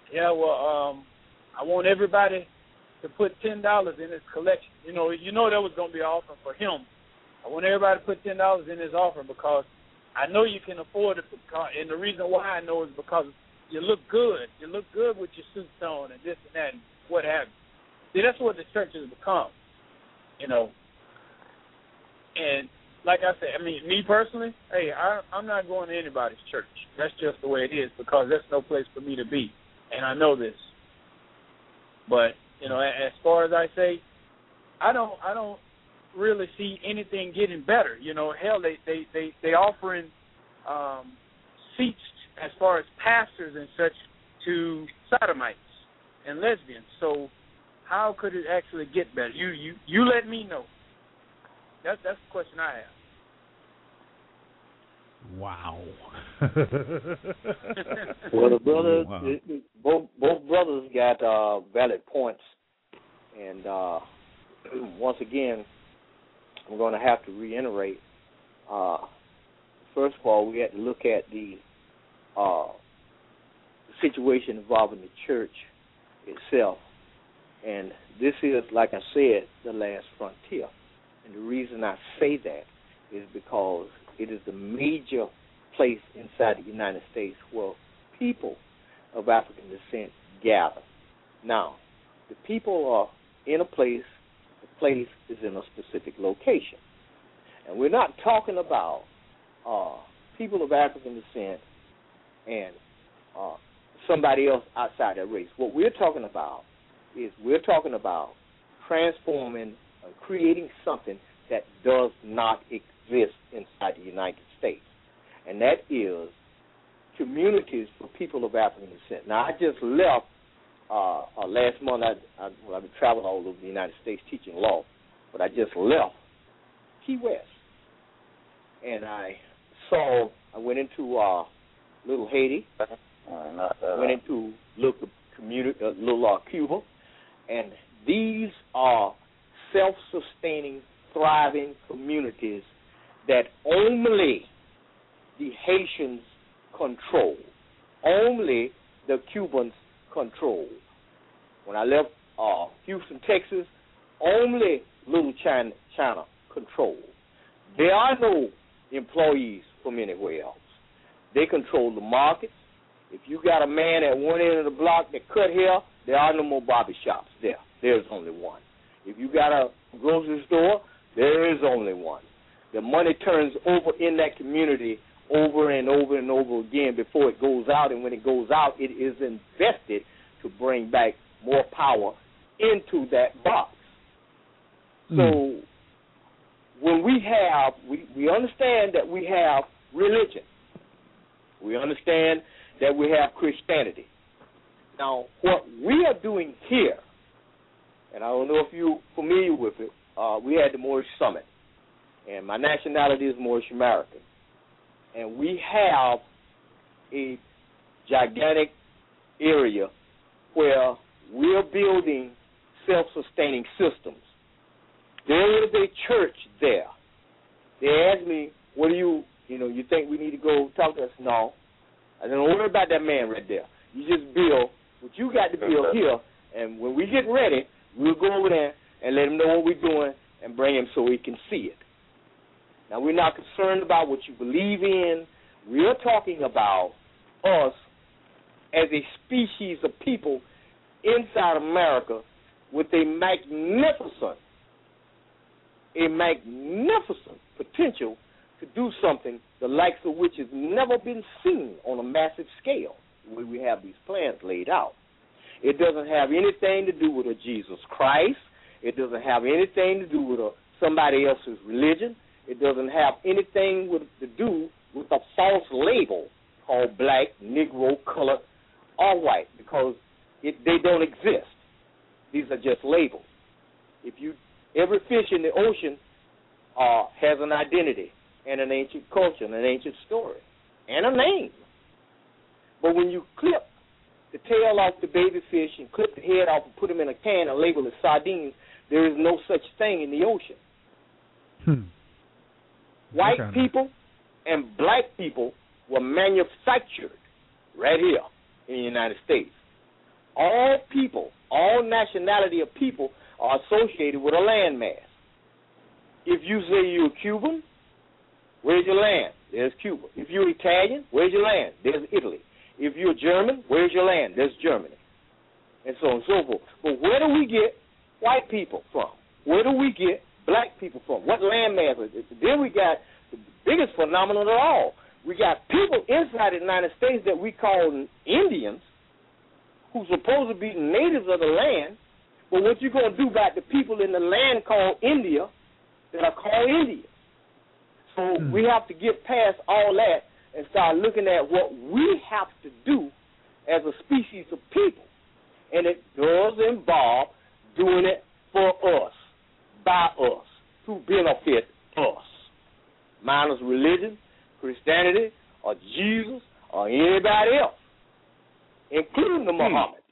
I want everybody to put $10 in his collection. That was going to be an offering for him. I want everybody to put $10 in his offering because I know you can afford it, and the reason why I know is because you look good. You look good with your suits on and this and that and what have you. See, that's what the church has become, you know. And like I said, I mean, me personally, hey, I'm not going to anybody's church. That's just the way it is because that's no place for me to be, and I know this. But you know, as far as I say, I don't really see anything getting better. You know, hell, they offering seats as far as pastors and such to sodomites and lesbians. So how could it actually get better? You let me know. That's the question I have. Wow. Well, the brothers, both brothers got valid points, and once again, I'm going to have to reiterate. First of all, we had to look at the situation involving the church itself, and this is, like I said, the last frontier. And the reason I say that is because it is the major place inside the United States where people of African descent gather. Now, the people are in a place, the place is in a specific location. And we're not talking about people of African descent and somebody else outside that race. What we're talking about is transforming and creating something that does not exist inside the United States, and that is communities for people of African descent. Now, I just left last month. I've been traveling all over the United States teaching law, but I just left Key West, and I went into Little Haiti, went into little community, little Cuba, and these are self-sustaining, thriving communities that only the Haitians control, only the Cubans control. When I left Houston, Texas, only Little China control. There are no employees from anywhere else. They control the markets. If you got a man at one end of the block that cut hair, there are no more barber shops there. There's only one. If you got a grocery store, there is only one. The money turns over in that community over and over and over again before it goes out, and when it goes out, it is invested to bring back more power into that box. So when we understand that we have religion. We understand that we have Christianity. Now, what we are doing here, and I don't know if you're familiar with it, we had the Moorish Summit, and my nationality is Moorish American. And we have a gigantic area where we're building self-sustaining systems. There is a church there. They asked me, what do you think we need to go talk to us? No. I don't worry about that man right there. You just build what you got to build here, and when we get ready, we'll go over there and let him know what we're doing and bring him so he can see it. Now, we're not concerned about what you believe in. We're talking about us as a species of people inside America with a magnificent potential to do something the likes of which has never been seen on a massive scale, where we have these plans laid out. It doesn't have anything to do with a Jesus Christ. It doesn't have anything to do with somebody else's religion. It doesn't have anything to do with a false label called black, Negro, colored, or white, because they don't exist. These are just labels. Every fish in the ocean has an identity and an ancient culture and an ancient story and a name. But when you clip the tail off the baby fish and clip the head off and put them in a can and label it sardines, there is no such thing in the ocean. White people and black people were manufactured right here in the United States. All people, all nationality of people are associated with a landmass. If you say you're a Cuban, where's your land? There's Cuba. If you're Italian, where's your land? There's Italy. If you're German, where's your land? There's Germany. And so on and so forth. But where do we get white people from? Where do we get black people from? What land masses? Then we got the biggest phenomenon of all. We got people inside the United States that we call Indians, who's supposed to be natives of the land, but what you going to do about the people in the land called India that are called Indians? So we have to get past all that and start looking at what we have to do as a species of people. And it does involve doing it for us, by us, to benefit us. Minus religion, Christianity, or Jesus, or anybody else, including the Muhammad.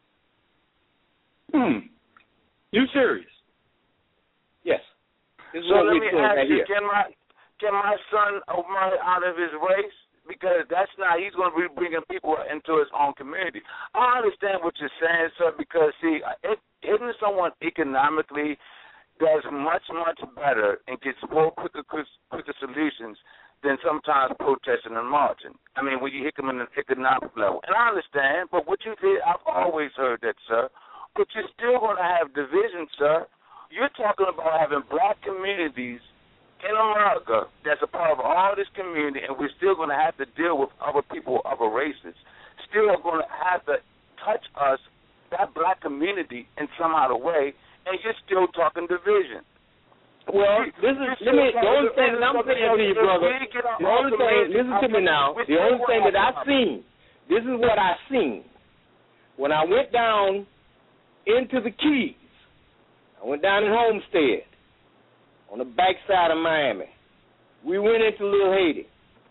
You serious? Yes. This is so what let we me doing ask right you, here. Can my son run out of his race? Because that's not, he's going to be bringing people into his own community. I understand what you're saying, sir, because, see, isn't someone economically does much, much better and gets more quicker solutions than sometimes protesting and marching? I mean, when you hit them in an economic level. And I understand, but what you did, I've always heard that, sir. But you're still going to have division, sir. You're talking about having black communities in America that's a part of all this community, and we're still going to have to deal with other people of other races. Still going to have to touch us, that black community, in some other way, and you're still talking division. Well, the only thing that I'm saying to you, brother, the only thing, listen to me now, the only thing that I've seen, this is what I seen. When I went down into the Keys, I went down in Homestead, on the backside of Miami. We went into Little Haiti.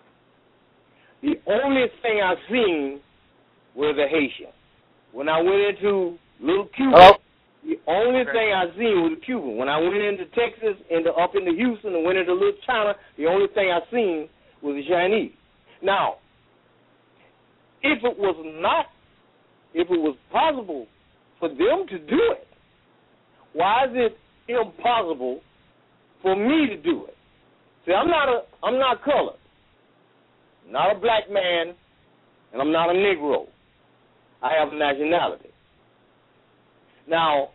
The only thing I seen was a Haitian. When I went into Little Cuba, the only thing I seen was a Cuban. When I went into Texas, up into Houston, and went into Little China, the only thing I seen was a Chinese. Now, if it was possible for them to do it, why is it impossible for me to do it? See, I'm not colored. I'm not a black man, and I'm not a Negro. I have a nationality. Now,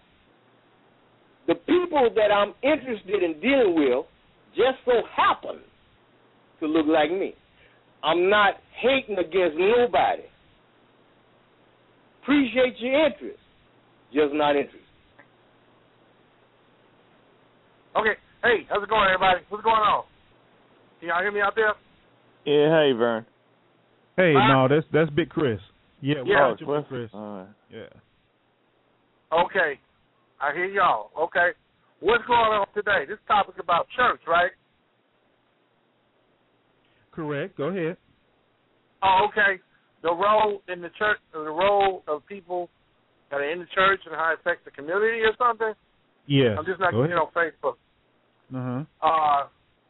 the people that I'm interested in dealing with just so happen to look like me. I'm not hating against nobody. Appreciate your interest, just not interested. Okay. Hey, how's it going, everybody? What's going on? Can y'all hear me out there? Yeah, hey, Vern. Hey, no, that's Big Chris. Yeah, Cliff. Big Chris. All right. Yeah. Okay. I hear y'all. Okay. What's going on today? This topic about church, right? Correct. Go ahead. Oh, okay. The role in the church, the role of people that are in the church and how it affects the community or something? Yeah. I'm just not getting on Facebook. Uh-huh.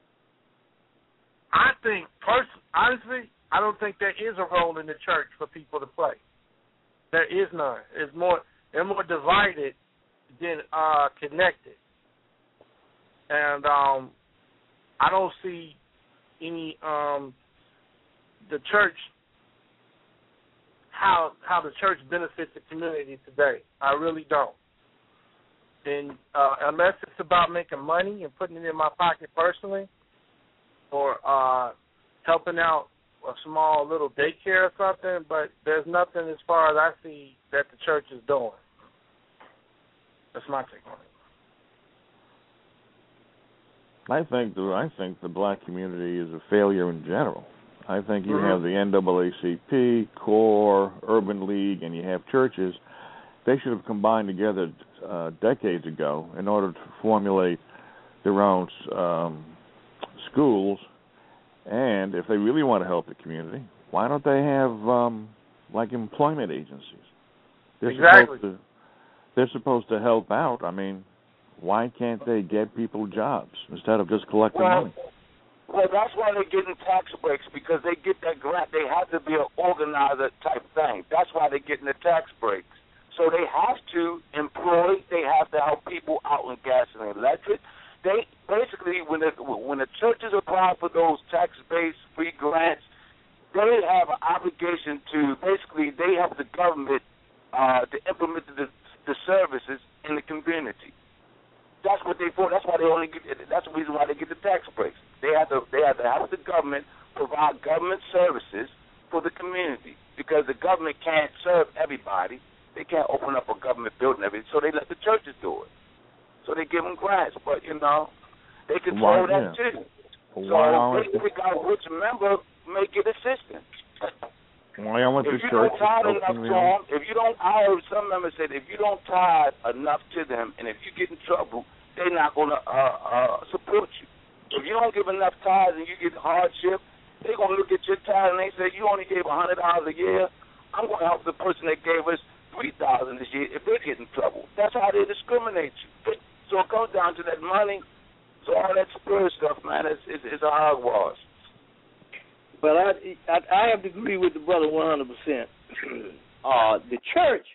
I think, honestly, I don't think there is a role in the church for people to play. There is none. They're more divided than connected. And I don't see any the church, how the church benefits the community today. I really don't. And unless it's about making money and putting it in my pocket personally, or helping out a small little daycare or something, but there's nothing as far as I see that the church is doing. That's my take on it. I think the black community is a failure in general. I think you have the NAACP, CORE, Urban League, and you have churches. They should have combined together decades ago in order to formulate their own schools. And if they really want to help the community, why don't they have employment agencies? They're supposed to help out. I mean, why can't they get people jobs instead of just collecting money? Well, that's why they're getting tax breaks, because they get that grant. They have to be an organizer type thing. That's why they're getting the tax breaks. So they have to employ. They have to help people out in gas and electric. They basically, when the churches apply for those tax-based free grants, they have an obligation to basically they help the government to implement the services in the community. That's what they for. That's why they only get. That's the reason why they get the tax breaks. They have to help the government provide government services for the community because the government can't serve everybody. They can't open up a government building everything, so they let the churches do it. So they give them grants, but they control that too. So they pick out which member may get assistance. Why I went to if you church? Don't tithe enough to them, if you don't, I heard some members say if you don't tithe enough to them, and if you get in trouble, they're not going to support you. If you don't give enough tithes and you get hardship, they're going to look at your tithe and they say, you only gave $100 a year. I'm going to help the person that gave us $3,000 this year if they get in trouble. That's how they discriminate you. So it comes down to that money. So all that spirit stuff, man, is a hogwash. Well, I have to agree with the brother 100%. The church,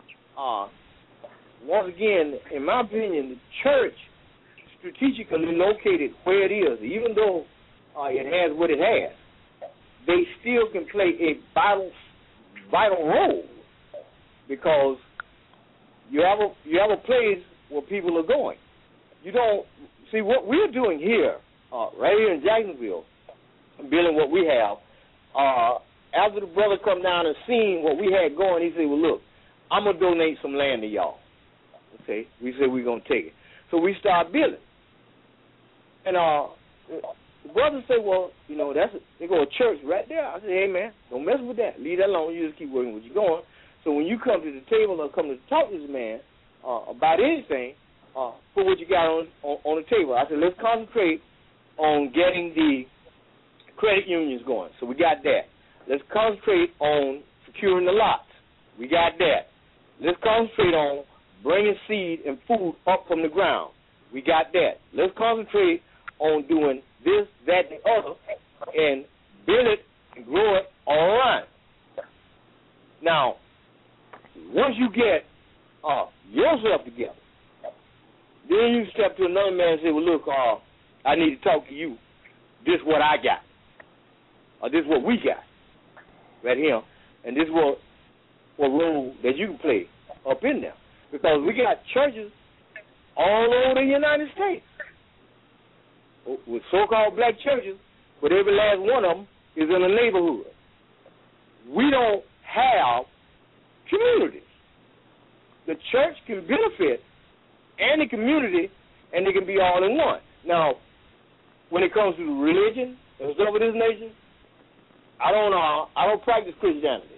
once again, in my opinion, the church strategically located where it is, even though it has what it has, they still can play a vital role because you have a place where people are going. You don't see what we're doing here, right here in Jacksonville, building what we have. After the brother come down and seen what we had going, he said, well, look, I'm going to donate some land to y'all. Okay, we said we're going to take it. So we start building. And the brother said, well, they go to church right there. I said, hey, man, don't mess with that. Leave that alone. You just keep working what you're going. So when you come to the table or come to talk to this man about anything, put what you got on the table. I said, let's concentrate on getting the credit unions going. So we got that. Let's concentrate on securing the lots. We got that. Let's concentrate on bringing seed and food up from the ground. We got that. Let's concentrate on doing this, that, and the other, and build it and grow it all around. Now, once you get yourself together, then you step to another man and say, well, look, I need to talk to you. This is what I got. Or this is what we got right here. And this is what role that you can play up in there. Because we got churches all over the United States with so-called black churches, but every last one of them is in a neighborhood. We don't have communities. The church can benefit and the community, and they can be all in one. Now, when it comes to religion and stuff of this nation, I don't practice Christianity.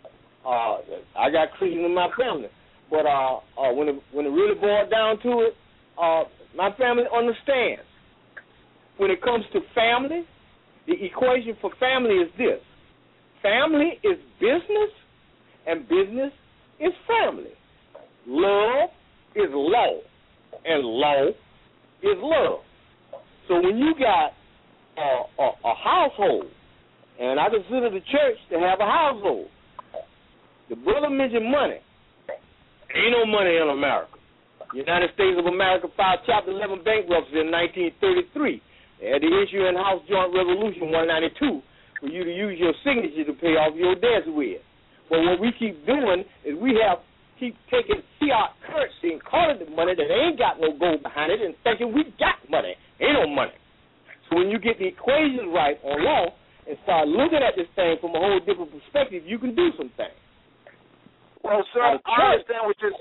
I got Christians in my family, but when it really boils down to it, my family understands. When it comes to family, the equation for family is this: family is business, and business is family. Love is law, and law is love. So when you got a household, and I consider the church to have a household, the brother mentioned money. Ain't no money in America. The United States of America filed Chapter 11 bankruptcy in 1933. They had to issue in House Joint Resolution 192 for you to use your signature to pay off your debts with. But what we keep doing is keep taking fiat currency and calling it money that ain't got no gold behind it and thinking we got money. Ain't no money. So when you get the equations right on law and start looking at this thing from a whole different perspective, you can do some things. Well, sir, I understand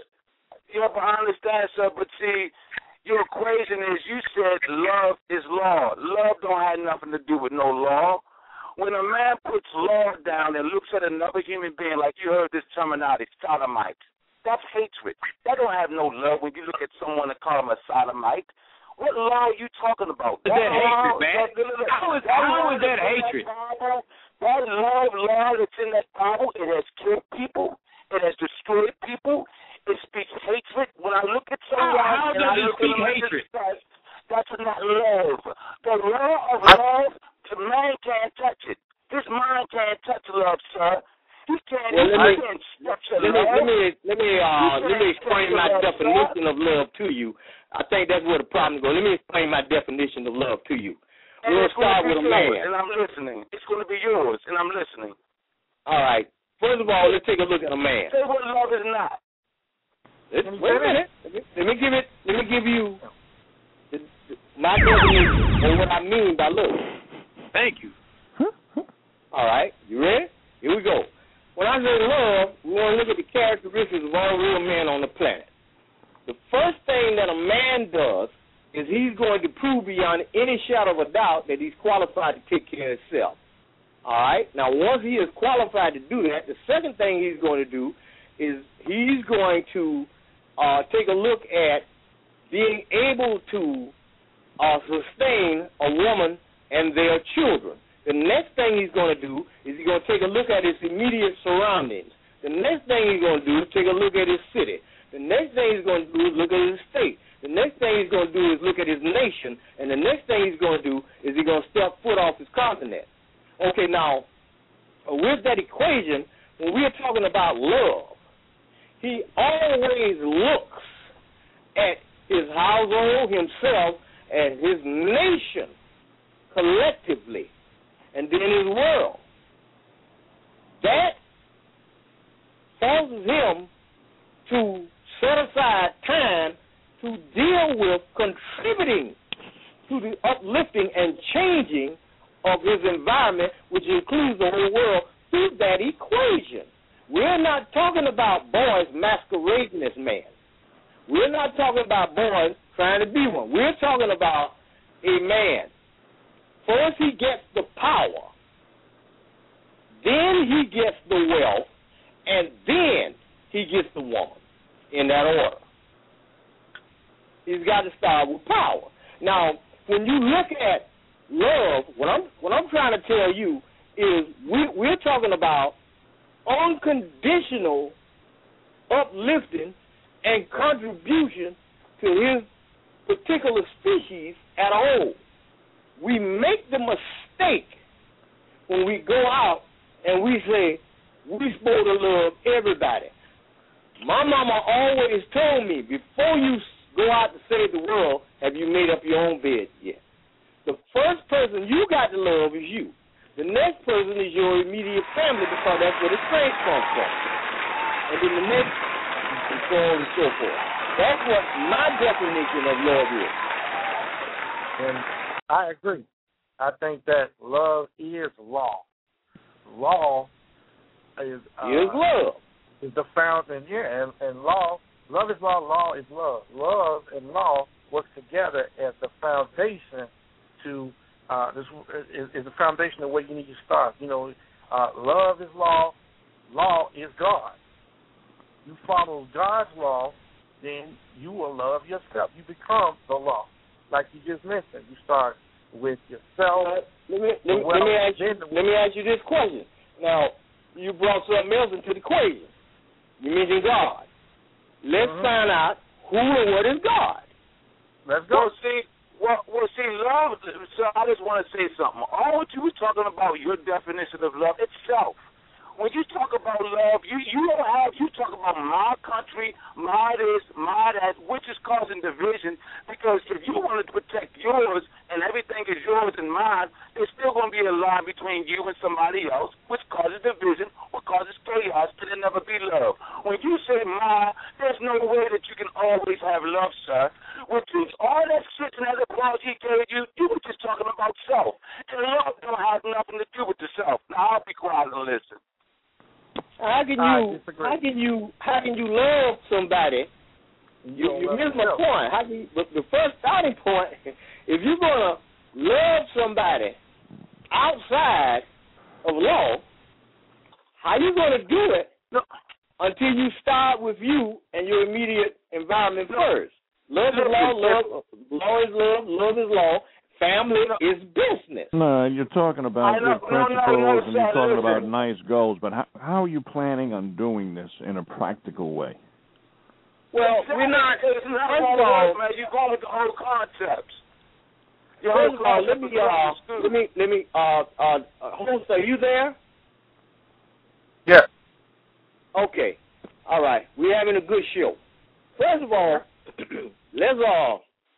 I understand, sir, but see, your equation is you said love is law. Love don't have nothing to do with no law. When a man puts law down and looks at another human being, like you heard this terminology, sodomite, that's hatred. That don't have no love when you look at someone and call them a sodomite. What law are you talking about? That hatred, man. How is that hatred? That law that's in that Bible, it has killed people. It has destroyed people. It speaks hatred. When I look at someone, how does it speak hatred? That's not love. The law of love, the man can't touch it. This mind can't touch love, sir. He can't. Let me explain my definition of love to you. I think that's where the problem goes. Let me explain my definition of love to you. We'll start with a man. And I'm listening. It's going to be yours, and I'm listening. All right. First of all, let's take a look at a man. Say what love is not. Wait a minute. Let me give you my definition of what I mean by love. Thank you. All right. You ready? Here we go. When I say love, we want to look at the characteristics of all real men on the planet. The first thing that a man does is he's going to prove beyond any shadow of a doubt that he's qualified to take care of himself. All right? Now, once he is qualified to do that, the second thing he's going to do is he's going to take a look at being able to sustain a woman and their children. The next thing he's going to do is he's going to take a look at his immediate surroundings. The next thing he's going to do is take a look at his city. The next thing he's going to do is look at his state. The next thing he's going to do is look at his nation. And the next thing he's going to do is he's going to step foot off his continent. Okay, now, with that equation, when we're talking about love, he always looks at his household, himself, and his nation collectively, and then his world. That forces him to set aside time to deal with contributing to the uplifting and changing of his environment, which includes the whole world, through that equation. We're not talking about boys masquerading as men. We're not talking about boys trying to be one. We're talking about a man. First he gets the power, then he gets the wealth, and then he gets the woman, in that order. He's got to start with power. Now, when you look at love, what I'm trying to tell you is we're talking about unconditional uplifting and contribution to his particular species at a whole. We make the mistake when we go out and we say we're supposed to love everybody. My mama always told me, before you go out to save the world, have you made up your own bed yet? The first person you got to love is you. The next person is your immediate family, because that's where the strength comes from. And then the next, and so on and so forth. That's what my definition of love is. And I agree. I think that love is law. Law is love. Is the fountain, and love is law is love. Love and law work together as the foundation to this is the foundation of where you need to start. You know, love is law is God. You follow God's law, then you will love yourself. You become the law. Like you just mentioned, you start with yourself. Let me ask you this question. Now, you brought something else into the equation. You mentioned God. Let's find out who and what is God. Let's go. Well, see, love. So I just want to say something. All what you were talking about, your definition of love itself. When you talk about love, you talk about my country, my this, my that, which is causing division. Because if you want to protect yours and everything is yours and mine, there's still going to be a line between you and somebody else, which causes division or causes chaos, and it'll never be love. When you say mine, there's no way that you can always have love, sir. Which is all that shit and that applause he gave you, you were just talking about self. And love don't have nothing to do with the self. Now I'll be quiet and listen. How can you love somebody? You missed my point. The first starting point, if you're gonna love somebody outside of law, how you gonna do it until you start with you and your immediate environment first? Love is law is love is law. Family is business. No, you're talking about good principles and you're talking about nice goals, but how are you planning on doing this in a practical way? Well, we're not. It's not all man. You're going with the whole concepts. First of all, let me. Holmes, are you there? Yeah. Okay. All right. We're having a good show. First of all, let's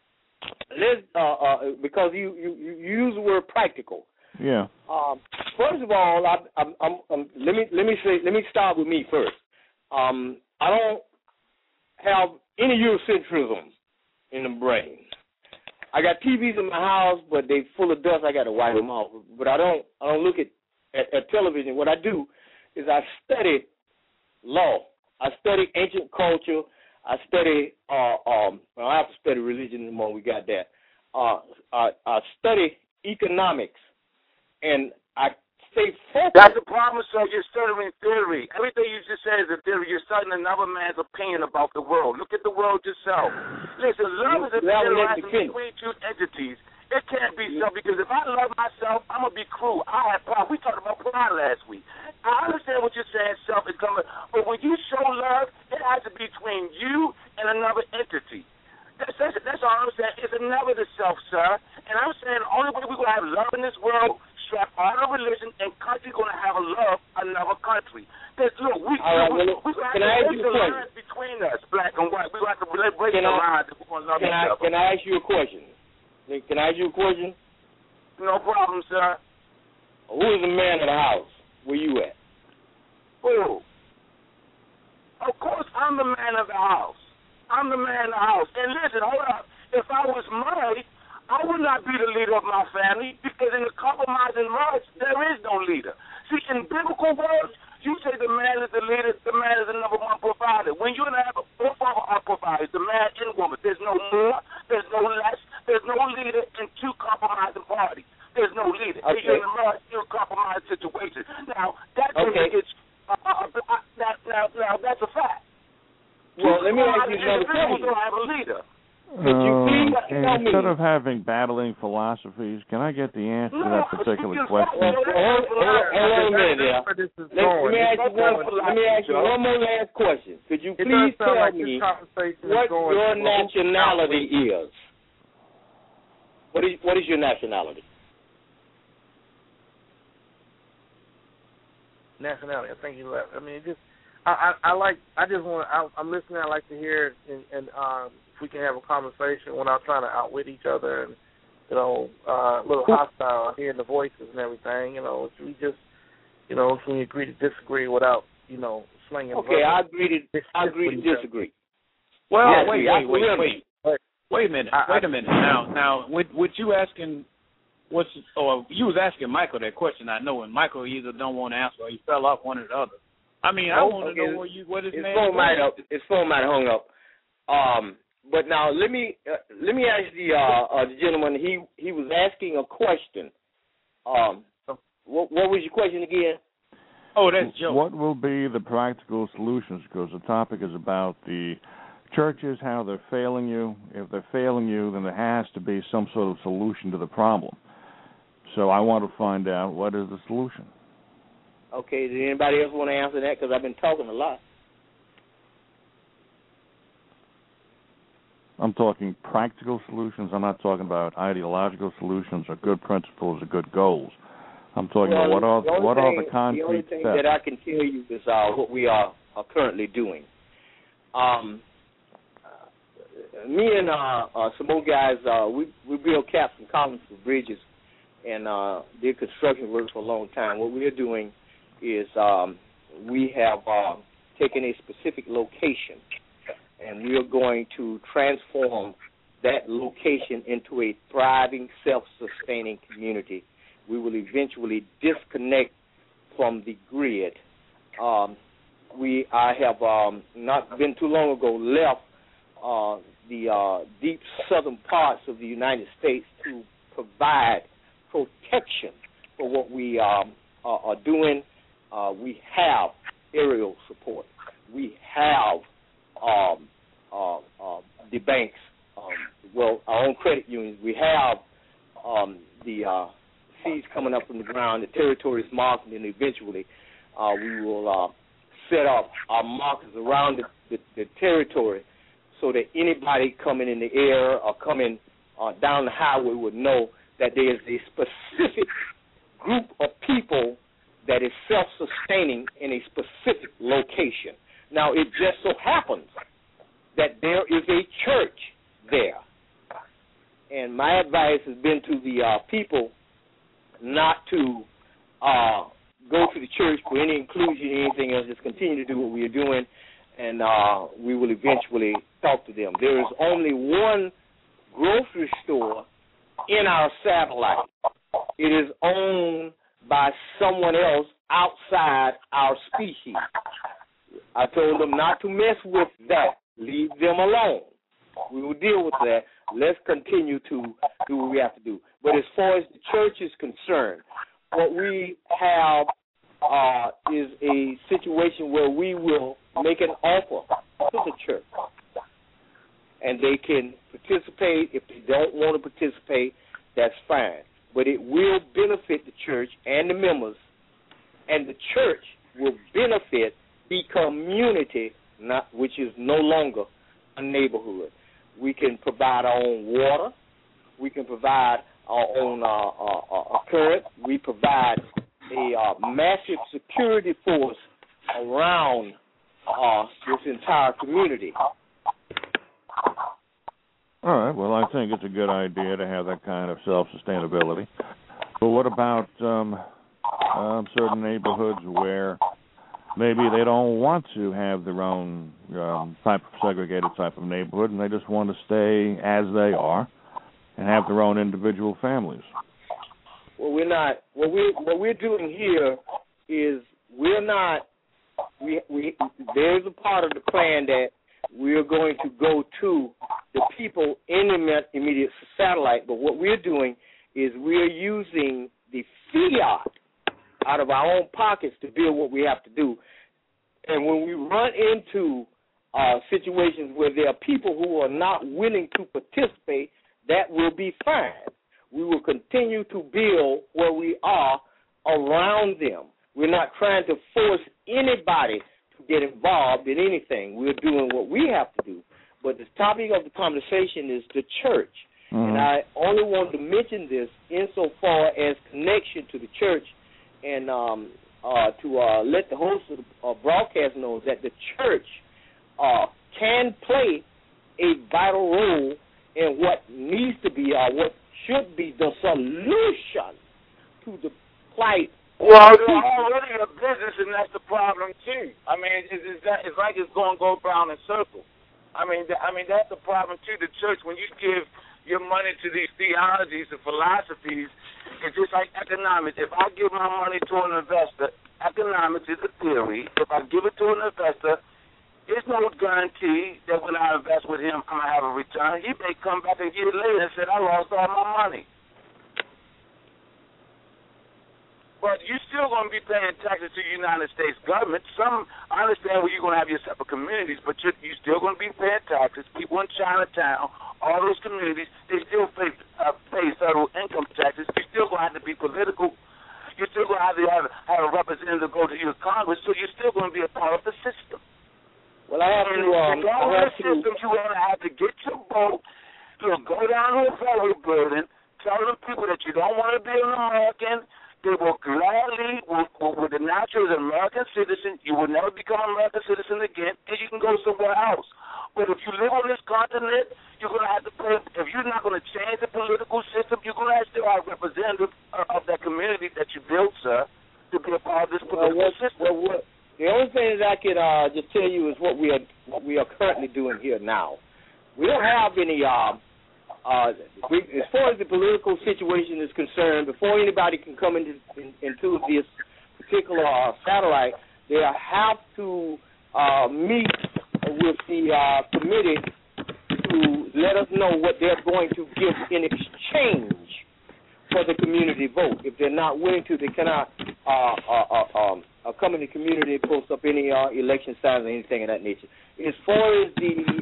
let's because you use the word practical. Yeah. First of all, let me start with me first. I don't have any Eurocentrism in the brain. I got TVs in my house, but they full of dust. I got to wipe them off. But I don't look at television. What I do is I study law. I study ancient culture. I study. I don't have to study religion anymore. We got that. I study economics, and I stay focused. That's the problem, sir. You're studying theory. Everything you just said is a theory. You're studying another man's opinion about the world. Look at the world yourself. Listen, love is a interaction between two entities. It can't be so, because if I love myself, I'm going to be cruel. I have pride. We talked about pride last week. I understand what you're saying, self is coming, but when you show love, it has to be between you and another entity. That's all I'm saying. It's another the self, sir. And I'm saying the only way we're going to have love in this world, strap all the religion and country going to have a love another country. Because, look, we're going to have to break the lines between us, black and white. We're going to have to break the lines if we're going to love each other. Can I ask you a question? Can I ask you a question? No problem, sir. Who is the man of the house? Where you at? Who? Of course, I'm the man of the house. I'm the man of the house. And listen, hold up. If I was married, I would not be the leader of my family, because in the compromising marriage, there is no leader. See, in biblical words, you say the man is the leader, the man is the number one provider. When you and I have both are providers, the man and woman, there's no more, there's no less, there's no leader in two compromising parties. There's no leader. Okay. You're in a marriage, you're in a compromised situation. Now, that's now that's a fact. Well, let me ask you another question. Don't have a leader. Instead of having battling philosophies, can I get the answer to that particular question? Hold on a minute. Let me ask you one more last question. Could you please tell me what your nationality is? What is your nationality? Nationality. I think you left. I mean, I'm listening. I like to hear it, and if we can have a conversation without trying to outwit each other, and a little hostile hearing the voices and everything. We just, can we agree to disagree without, slinging. Okay, I agree to disagree. Well, yes, wait a minute. Wait a minute. Now, what you asking? You was asking Michael that question, I know, and Michael either don't want to answer or he fell off one or the other. I mean, I want to know what his name is. His phone might have hung up. But now let me ask the gentleman. He was asking a question. What was your question again? Oh, that's Joe. What will be the practical solutions? Because the topic is about the churches, how they're failing you. If they're failing you, then there has to be some sort of solution to the problem. So I want to find out, what is the solution? Okay, does anybody else want to answer that? Because I've been talking a lot. I'm talking practical solutions. I'm not talking about ideological solutions or good principles or good goals. I'm talking about what are the concrete steps. The only thing that I can tell you is what we are currently doing. Me and some more guys, we build caps and columns for bridges and did construction work for a long time. What we are doing is we have taken a specific location, and we are going to transform that location into a thriving, self-sustaining community. We will eventually disconnect from the grid. I have not been too long ago left the deep southern parts of the United States to provide protection for what we are doing. We have aerial support. We have the banks, our own credit unions. We have the seeds coming up from the ground, the territory is marked, and eventually we will set up our markers around the territory so that anybody coming in the air or coming down the highway would know that there is a specific group of people that is self-sustaining in a specific location. Now, it just so happens that there is a church there. And my advice has been to the people not to go to the church for any inclusion or anything else. Just continue to do what we are doing, and we will eventually talk to them. There is only one grocery store in our satellite. It is owned by someone else outside our species. I told them not to mess with that. Leave them alone. We will deal with that. Let's continue to do what we have to do. But as far as the church is concerned, what we have is a situation where we will make an offer to the church, and they can participate. If they don't want to participate, that's fine. But it will benefit the church and the members, and the church will benefit the community, which is no longer a neighborhood. We can provide our own water. We can provide our own current. We provide a massive security force around this entire community. All right. Well, I think it's a good idea to have that kind of self-sustainability. But what about certain neighborhoods where maybe they don't want to have their own type of segregated type of neighborhood, and they just want to stay as they are and have their own individual families? Well, we're not. What we're doing here is we're not. There's a part of the plan that we're going to go to the people in the immediate satellite. But what we're doing is we're using the fiat out of our own pockets to build what we have to do. And when we run into situations where there are people who are not willing to participate, that will be fine. We will continue to build where we are around them. We're not trying to force anybody to get involved in anything. We're doing what we have to do. But the topic of the conversation is the church. And I only want to mention this insofar as connection to the church and to let the host of the broadcast know that the church can play a vital role in what needs to be what should be the solution to the plight. Well, they're already a business, and that's the problem too. I mean, it's like it's going to go round in circles. I mean, that's the problem too. The church, when you give your money to these theologies and philosophies, it's just like economics. If I give my money to an investor, economics is a theory. If I give it to an investor, there's no guarantee that when I invest with him, I'm going to have a return. He may come back a year later and say, I lost all my money. But you're still going to be paying taxes to the United States government. I understand where you're going to have your separate communities, but you're still going to be paying taxes. People in Chinatown, all those communities, they still pay federal income taxes. You're still going to have to be political. You're still going to have a representative go to your Congress, so you're still going to be a part of the system. Well, I have to. System, you're going to have to get your vote. You'll go down to a federal building, tell the people that you don't want to be an American. They will gladly, will denounce you as an American citizen. You will never become an American citizen again, and you can go somewhere else. But if you live on this continent, you're going to have to pay. If you're not going to change the political system, you're going to have to have a representative of that community that you built, sir, to be a part of this political system. The only thing that I could just tell you is what we are currently doing here now. We don't have any. As far as the political situation is concerned, before anybody can come into this particular satellite, they have to meet with the committee to let us know what they're going to give in exchange for the community vote. If they're not willing to, they cannot come in the community and post up any election signs or anything of that nature. As far as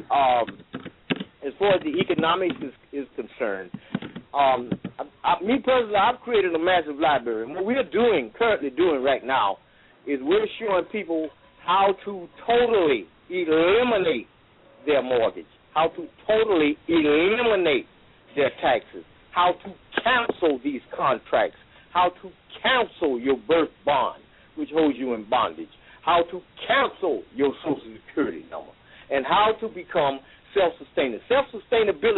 the economics is concerned, me personally, I've created a massive library. And what we're currently doing right now is we're showing people how to totally eliminate their mortgage, how to totally eliminate their taxes, how to cancel these contracts, how to cancel your birth bond, which holds you in bondage, how to cancel your Social Security number, and how to become self-sustaining. Self-sustainability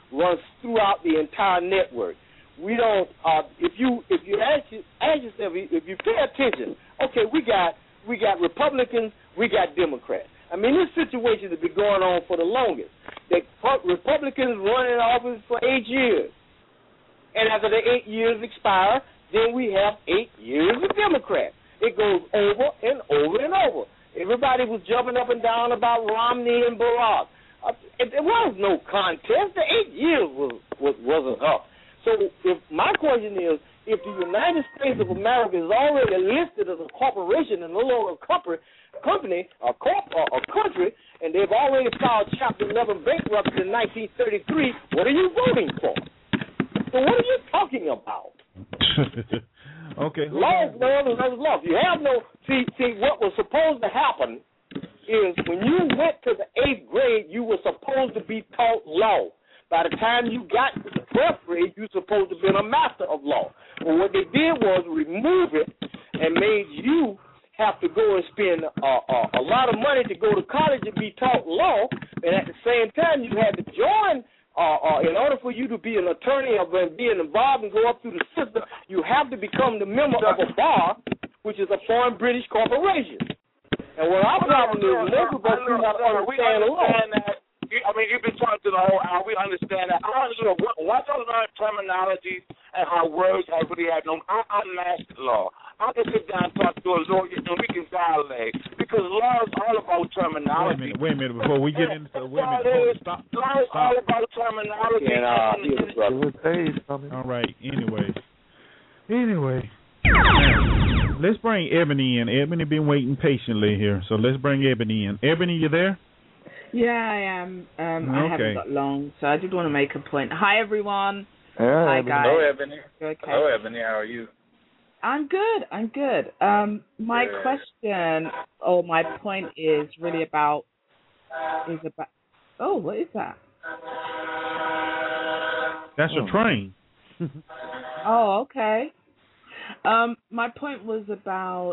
runs throughout the entire network. We don't. If you ask yourself, if you pay attention, okay, we got Republicans, we got Democrats. I mean, this situation has been going on for the longest. The Republicans run in office for 8 years, and after the 8 years expire, then we have 8 years of Democrats. It goes over and over and over. Everybody was jumping up and down about Romney and Barack. There was no contest. The 8 years wasn't up. So my question is, if the United States of America is already listed as a corporation and no longer a company or country, and they've already filed Chapter 11 bankruptcy in 1933, what are you voting for? So what are you talking about? Okay. Laws, man, is laws. You have no. See, what was supposed to happen is when you went to the 8th grade, you were supposed to be taught law. By the time you got to the 12th grade, you were supposed to be a master of law. Well, what they did was remove it and made you have to go and spend a lot of money to go to college and be taught law, and at the same time you had to join. In order for you to be an attorney or being involved and go up through the system, you have to become the member of a bar, which is a foreign British corporation. And what our problem is, most of us do not understand the law. I mean, you've been talking to the whole hour. We understand that. Once I learn terminology and how words really have no, I master law. I can sit down and talk to a lawyer and we can dialogue. Because law is all about terminology. Wait a minute, before we get into stop. Law is all about terminology. All right, anyway. Let's bring Ebony in. Ebony been waiting patiently here, so let's bring Ebony in. Ebony, you there? Yeah, I am. I haven't got long, so I did want to make a point. Hi, everyone. Hi, guys. Hello, Ebony. Okay. Hello, Ebony. How are you? I'm good. My question, or my point is really about, oh, what is that? That's a train. Oh, okay. My point was about,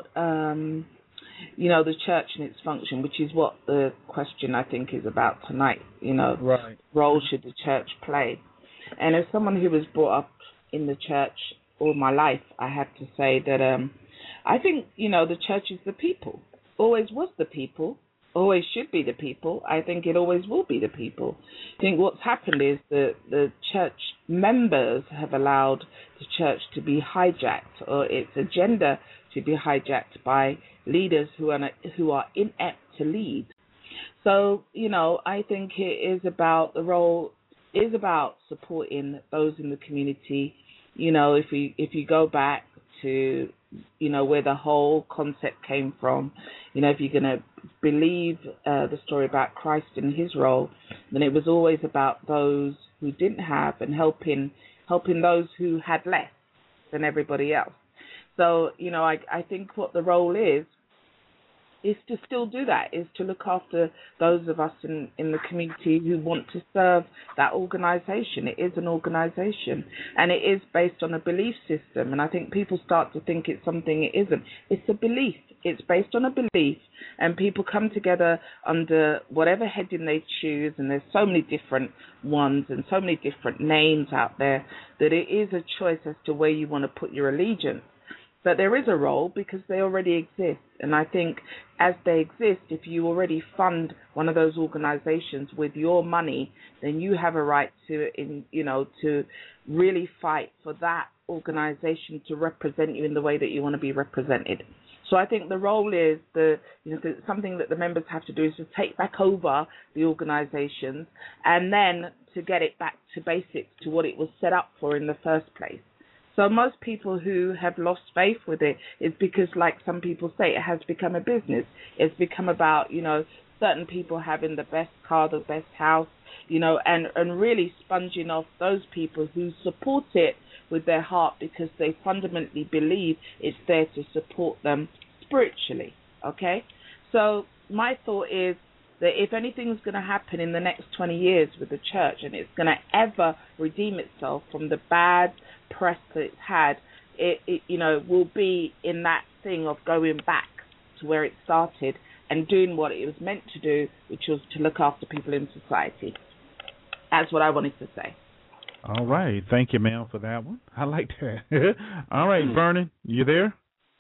the church and its function, which is what the question I think is about tonight. Right. Role should the church play? And as someone who was brought up in the church all my life, I have to say that I think, the church is the people. Always was the people. Always should be the people. I think it always will be the people. I think what's happened is that the church members have allowed the church to be hijacked, or its agenda to be hijacked by leaders who are inept to lead. So, I think it is about, the role is about supporting those in the community. If you go back to, where the whole concept came from, if you're going to believe the story about Christ and his role, then it was always about those who didn't have and helping those who had less than everybody else. So, I think what the role is to still do that, is to look after those of us in the community who want to serve that organization. It is an organization, and it is based on a belief system. And I think people start to think it's something it isn't. It's a belief. It's based on a belief, and people come together under whatever heading they choose, and there's so many different ones and so many different names out there that it is a choice as to where you want to put your allegiance. But there is a role because they already exist. And I think as they exist, if you already fund one of those organizations with your money, then you have a right to really fight for that organization to represent you in the way that you want to be represented. So I think the role is something that the members have to do is to take back over the organizations and then to get it back to basics, to what it was set up for in the first place. So most people who have lost faith with it is because, like some people say, it has become a business. It's become about, certain people having the best car, the best house, and really sponging off those people who support it with their heart because they fundamentally believe it's there to support them spiritually, okay? So my thought is that if anything's going to happen in the next 20 years with the church, and it's going to ever redeem itself from the bad press that it's had, it will be in that thing of going back to where it started and doing what it was meant to do, which was to look after people in society. That's what I wanted to say. All right. Thank you, ma'am, for that one. I like that. All right, Vernon, you there?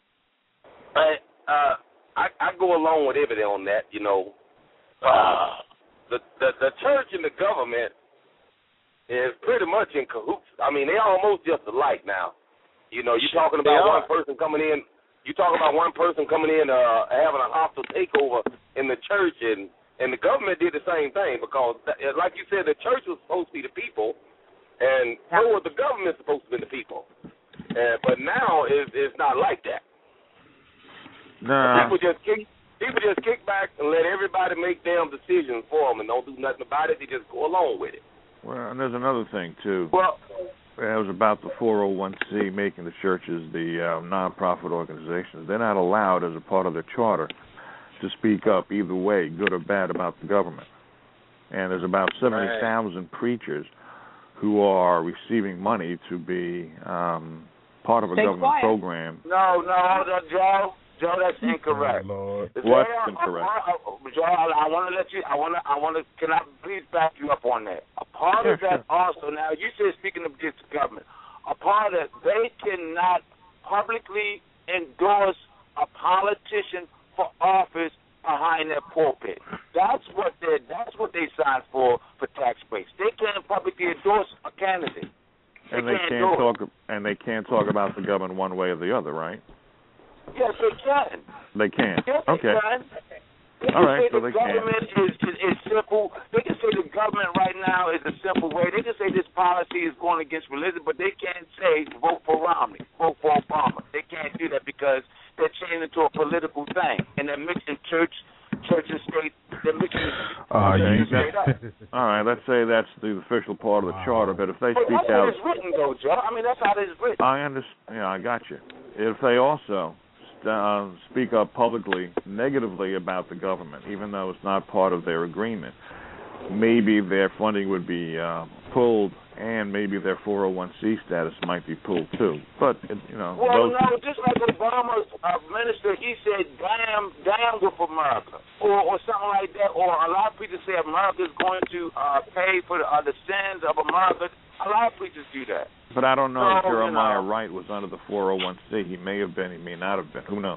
I go along with everything on that. You know, the church and the government is pretty much in cahoots. I mean, they're almost just alike now. You know, you're talking about one person coming in. You talk about one person coming in having a hostile takeover in the church, and the government did the same thing because, like you said, the church was supposed to be the people, and so was the government supposed to be the people. But now it's not like that. Nah. People just kick back and let everybody make damn decisions for them and don't do nothing about it. They just go along with it. Well, and there's another thing too. Well, it was about the 401c making the churches the non-profit organizations. They're not allowed as a part of their charter to speak up either way, good or bad, about the government. And there's about 70,000 preachers who are receiving money to be part of a government program. No, Joe, that's incorrect. What's incorrect? Joe, I want to let you. Can I please back you up on that? A part of that also. Now you said speaking of the government, a part of that they cannot publicly endorse a politician for office behind their pulpit. That's what they signed for tax breaks. They can't publicly endorse a candidate. They can't talk about the government one way or the other, right? Yes, they can. They can. Yes, okay. They can. They All can right, say so the they government is simple. They can say the government right now is a simple way. They can say this policy is going against religion, but they can't say vote for Romney, vote for Obama. They can't do that because they're changing into a political thing, and they're mixing church and state. They're mixing. All right, let's say that's the official part of the charter, but if they speak out, that's how it's written, though, Joe. I mean, that's how it's written. I understand. Yeah, I got you. If they also speak up publicly negatively about the government, even though it's not part of their agreement, maybe their funding would be pulled, and maybe their 401c status might be pulled too. But no, just like Obama's minister, he said, "Damn with America," or something like that. Or a lot of preachers say America is going to pay for the sins of America. A lot of preachers do that. But I don't know if Jeremiah Wright was under the 401c. He may have been. He may not have been. Who knows?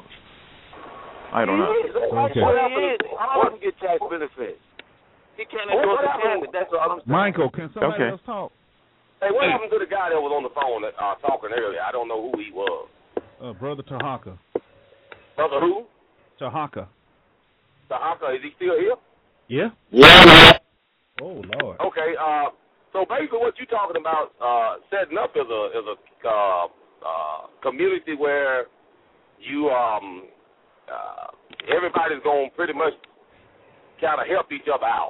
I don't know. Okay. I don't get tax benefits. He can't endorse a candidate. That's what I'm saying. Michael, can somebody else talk? Hey, what happened to the guy that was on the phone talking earlier? I don't know who he was. Brother Tahaka. Brother who? Tahaka. Tahaka, is he still here? Yeah. Yeah. Oh Lord. Okay. So basically, what you're talking about setting up is a community where you everybody's going to pretty much kind of help each other out.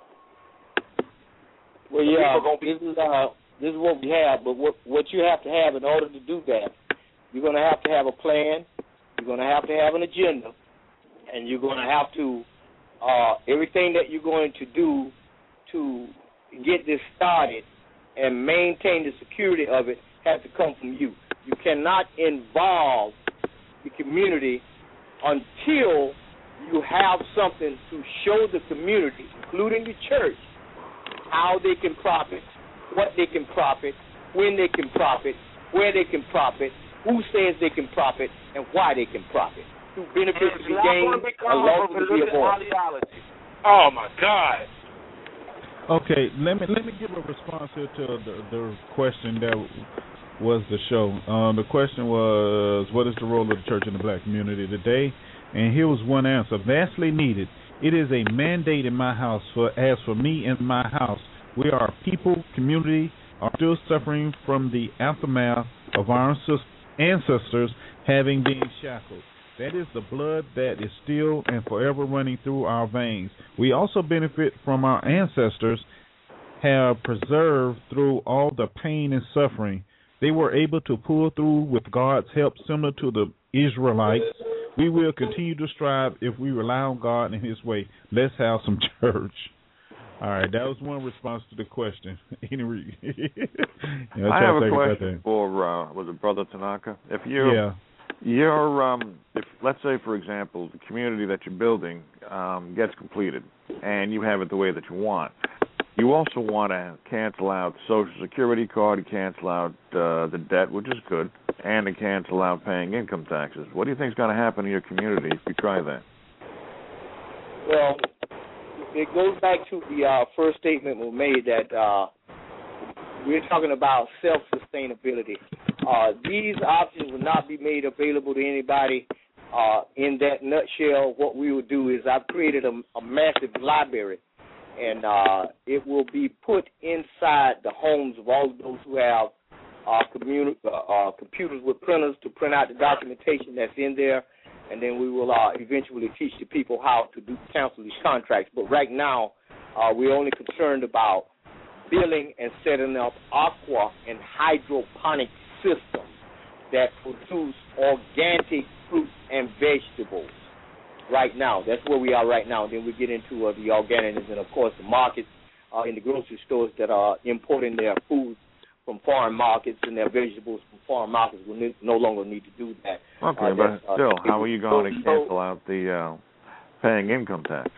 Well, yeah, this is what we have, but what you have to have in order to do that, you're going to have a plan, you're going to have an agenda, and you're going to have to, everything that you're going to do to get this started and maintain the security of it has to come from you. You cannot involve the community until you have something to show the community, including the church, how they can profit, what they can profit, when they can profit, where they can profit, who says they can profit, and why they can profit. Through benefits to be gained, along with the avoided. Oh my God. Okay, let me give a response here to the question that was the show. The question was, what is the role of the church in the black community today? And here was one answer: vastly needed. It is a mandate in my house. As for me and my house, we are a people, community, are still suffering from the aftermath of our ancestors having been shackled. That is the blood that is still and forever running through our veins. We also benefit from our ancestors have preserved through all the pain and suffering. They were able to pull through with God's help, similar to the Israelites. We will continue to strive if we rely on God and His way. Let's have some church. All right, that was one response to the question. I have a question for was it Brother Tanaka? If let's say, for example, the community that you're building gets completed and you have it the way that you want, You also want to cancel out Social Security card, you cancel out the debt, which is good, and to cancel out paying income taxes. What do you think is going to happen in your community if you try that? Well, it goes back to the first statement we made that we're talking about self-sustainability. These options will not be made available to anybody. In that nutshell, what we will do is I've created a massive library, and it will be put inside the homes of all of those who have computers with printers to print out the documentation that's in there, and then we will eventually teach the people how to cancel these contracts. But right now, we're only concerned about building and setting up aqua and hydroponic systems that produce organic fruits and vegetables. Right now, that's where we are right now. Then we get into the organics and, of course, the markets in the grocery stores that are importing their food from foreign markets and their vegetables from foreign markets will no longer need to do that. Okay, but still, how are you going to cancel out the paying income tax?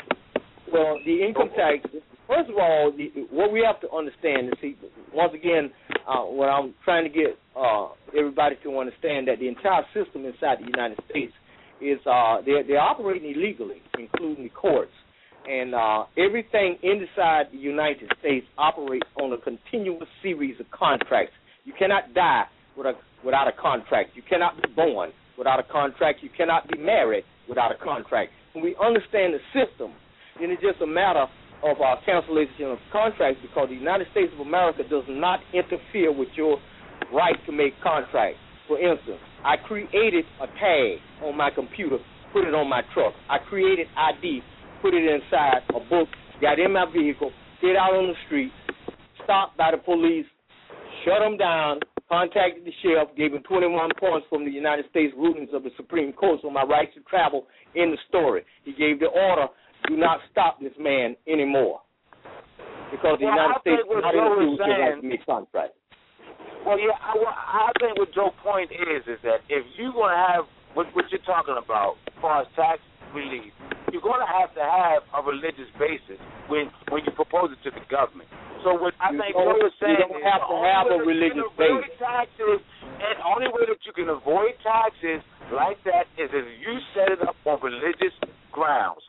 Well, the income tax, first of all, what we have to understand is, see, once again, what I'm trying to get everybody to understand that the entire system inside the United States is they're operating illegally, including the courts. And everything inside the United States operates on a continuous series of contracts. You cannot die without a contract. You cannot be born without a contract. You cannot be married without a contract. When we understand the system, then it's just a matter of cancellation of contracts, because the United States of America does not interfere with your right to make contracts. For instance, I created a tag on my computer, put it on my truck. I created ID, put it inside a book, got in my vehicle, get out on the street, stopped by the police, shut them down, contacted the sheriff, gave him 21 points from the United States rulings of the Supreme Court on my right to travel in the story. He gave the order, do not stop this man anymore, because the United States is not interfering with your right to make contracts. Well, yeah, I think what Joe's point is that if you're going to have what you're talking about as far as tax relief, you're going to have a religious basis when you propose it to the government. So what I think Joe is saying you don't have to have a religious basis. Taxes, and the only way that you can avoid taxes like that is if you set it up on religious grounds.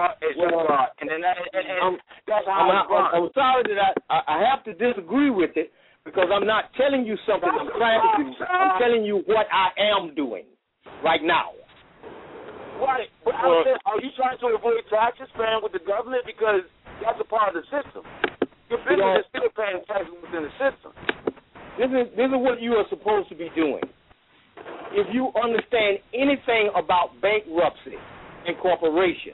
And then that's how I'm sorry that I have to disagree with it, because I'm not telling you something I'm trying to do. I'm telling you what I am doing right now. Right. But are you trying to avoid taxes paying with the government? Because that's a part of the system. Your business is still paying taxes within the system. This is what you are supposed to be doing. If you understand anything about bankruptcy and corporation,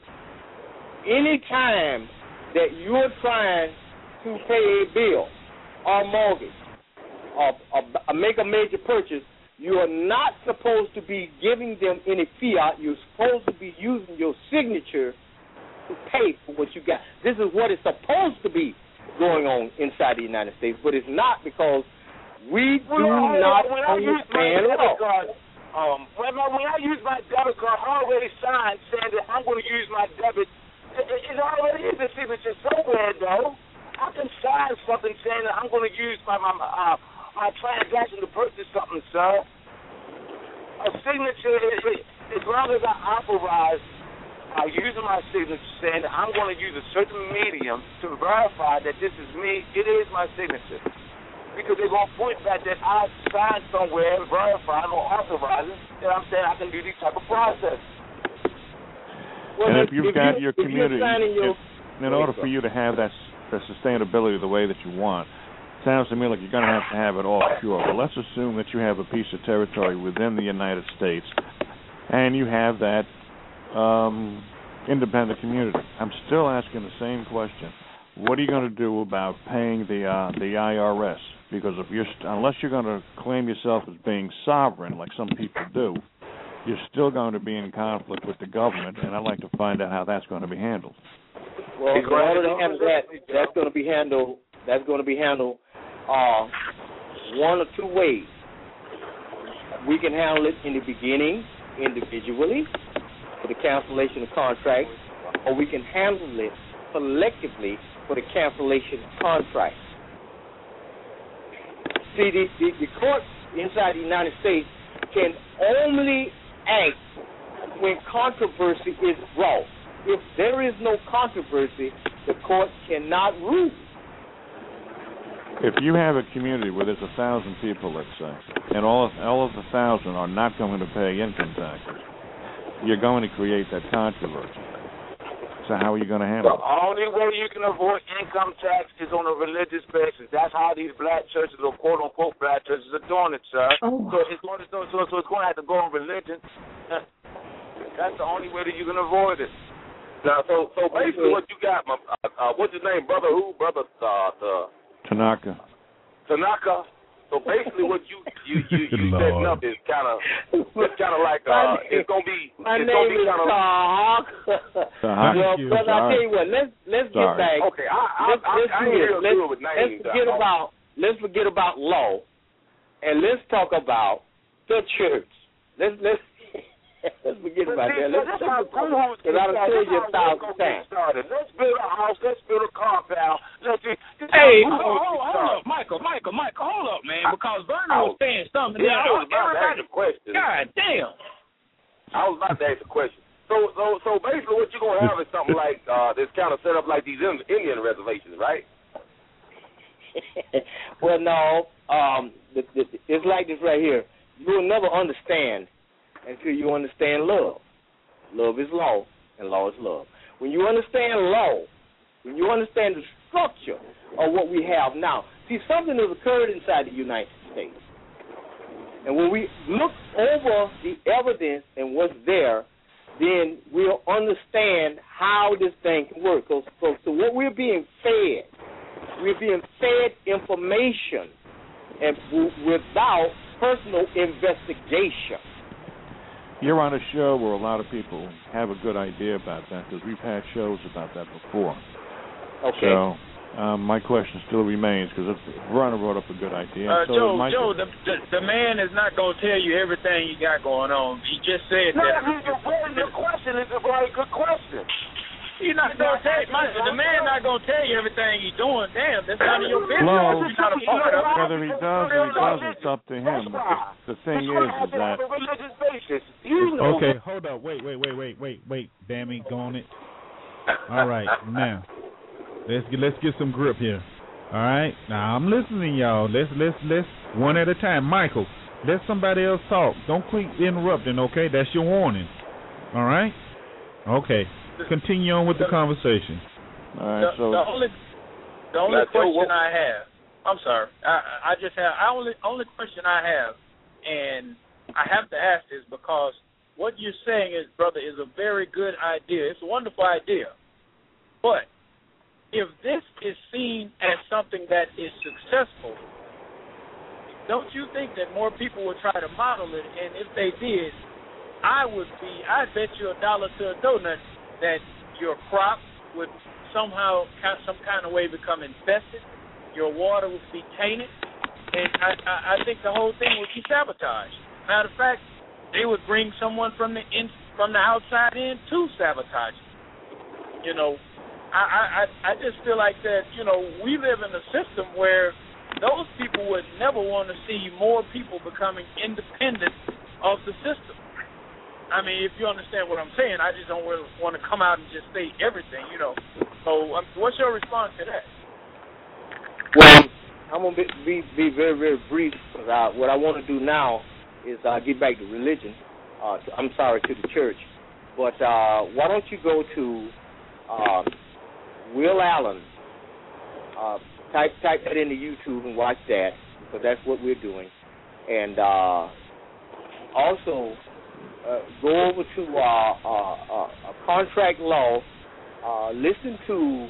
any time that you're trying to pay a bill or mortgage or make a major purchase, you are not supposed to be giving them any fiat. You're supposed to be using your signature to pay for what you got. This is what is supposed to be going on inside the United States, but it's not, because we do not understand law. When I use my debit card, I already signed saying that I'm going to use my debit. It already is a signature somewhere, though. I can sign something saying that I'm going to use my transaction to purchase something, sir. A signature, as long as I authorize using my signature, saying that I'm going to use a certain medium to verify that this is me, it is my signature. Because they're going to point back that I signed somewhere, verifying or authorizing that I'm saying I can do these type of processes. Well, and if you've got your community, in order for you to have that sustainability the way that you want, sounds to me like you're going to have it all pure. But let's assume that you have a piece of territory within the United States, and you have that independent community. I'm still asking the same question. What are you going to do about paying the IRS? Because unless you're going to claim yourself as being sovereign, like some people do, you're still going to be in conflict with the government, and I'd like to find out how that's going to be handled. Well, in order to handle that, that's going to be handled one or two ways. We can handle it in the beginning individually for the cancellation of contracts, or we can handle it collectively for for the cancellation of contracts. See, the courts inside the United States can only act when controversy is brought. If there is no controversy, the court cannot rule. If you have a community where there's 1,000 people, let's say, and all of the 1,000 are not going to pay income taxes, you're going to create that controversy. So how are you going to handle it? The only way you can avoid income tax is on a religious basis. That's how these black churches, or quote-unquote black churches, are doing it, sir. Oh. So it's going to have to go on religion. That's the only way that you can avoid it. Now, so basically what you got, what's his name, brother who? Brother Tanaka. So basically what you setting up is kind of like it's gonna be kind of. Well, brother, I tell you what, let's get back. Okay, Let's forget about law, and let's talk about the church. Let's forget about that. Because I've told you 1,000 times. Let's build a house. Let's build a compound. Hey, hold up, Michael, hold up, man, because Vernon was saying something. Yeah, I was about to ask a question. God damn. I was about to ask a question. So basically what you're going to have is something like this kind of set up like these Indian reservations, right? Well, no. It's like this right here. You will never understand until you understand love. Love is law, and law is love. When you understand law, when you understand the structure of what we have now, see, something has occurred inside the United States. And when we look over the evidence and what's there, then we'll understand how this thing can work. So what we're being fed information and without personal investigation. You're on a show where a lot of people have a good idea about that because we've had shows about that before. Okay. So my question still remains because Vernon brought up a good idea. Joe, the man is not going to tell you everything you got going on. He just said that. The question is a very good question. He's not going to tell you. The man not going to tell you everything he's doing. Damn, that's none of your business. Well, You're not a part of it. whether he does or he doesn't, it's up to him. But the thing is that. Okay, hold up. Wait. Bammy, go on it. All right, now let's get some grip here. All right, now I'm listening, y'all. Let's one at a time. Michael, let somebody else talk. Don't keep interrupting. Okay, that's your warning. All right. Okay. Continue on with the conversation. All right, the only question I have, I'm sorry, only question I have, and I have to ask this because what you're saying is, brother, is a very good idea. It's a wonderful idea. But if this is seen as something that is successful, don't you think that more people would try to model it? And if they did, I'd bet you $1 to a donut that your crop would somehow, some kind of way become infested, your water would be tainted, and I think the whole thing would be sabotaged. Matter of fact, they would bring someone from the outside in to sabotage it. You know, I just feel like that, you know, we live in a system where those people would never want to see more people becoming independent of the system. I mean, if you understand what I'm saying, I just don't really want to come out and just say everything, you know. So what's your response to that? Well, I'm going to be very, very brief. Because what I want to do now is get back to religion. To the church. But why don't you go to Will Allen, type that into YouTube and watch that, because that's what we're doing. And also go over to contract law, listen to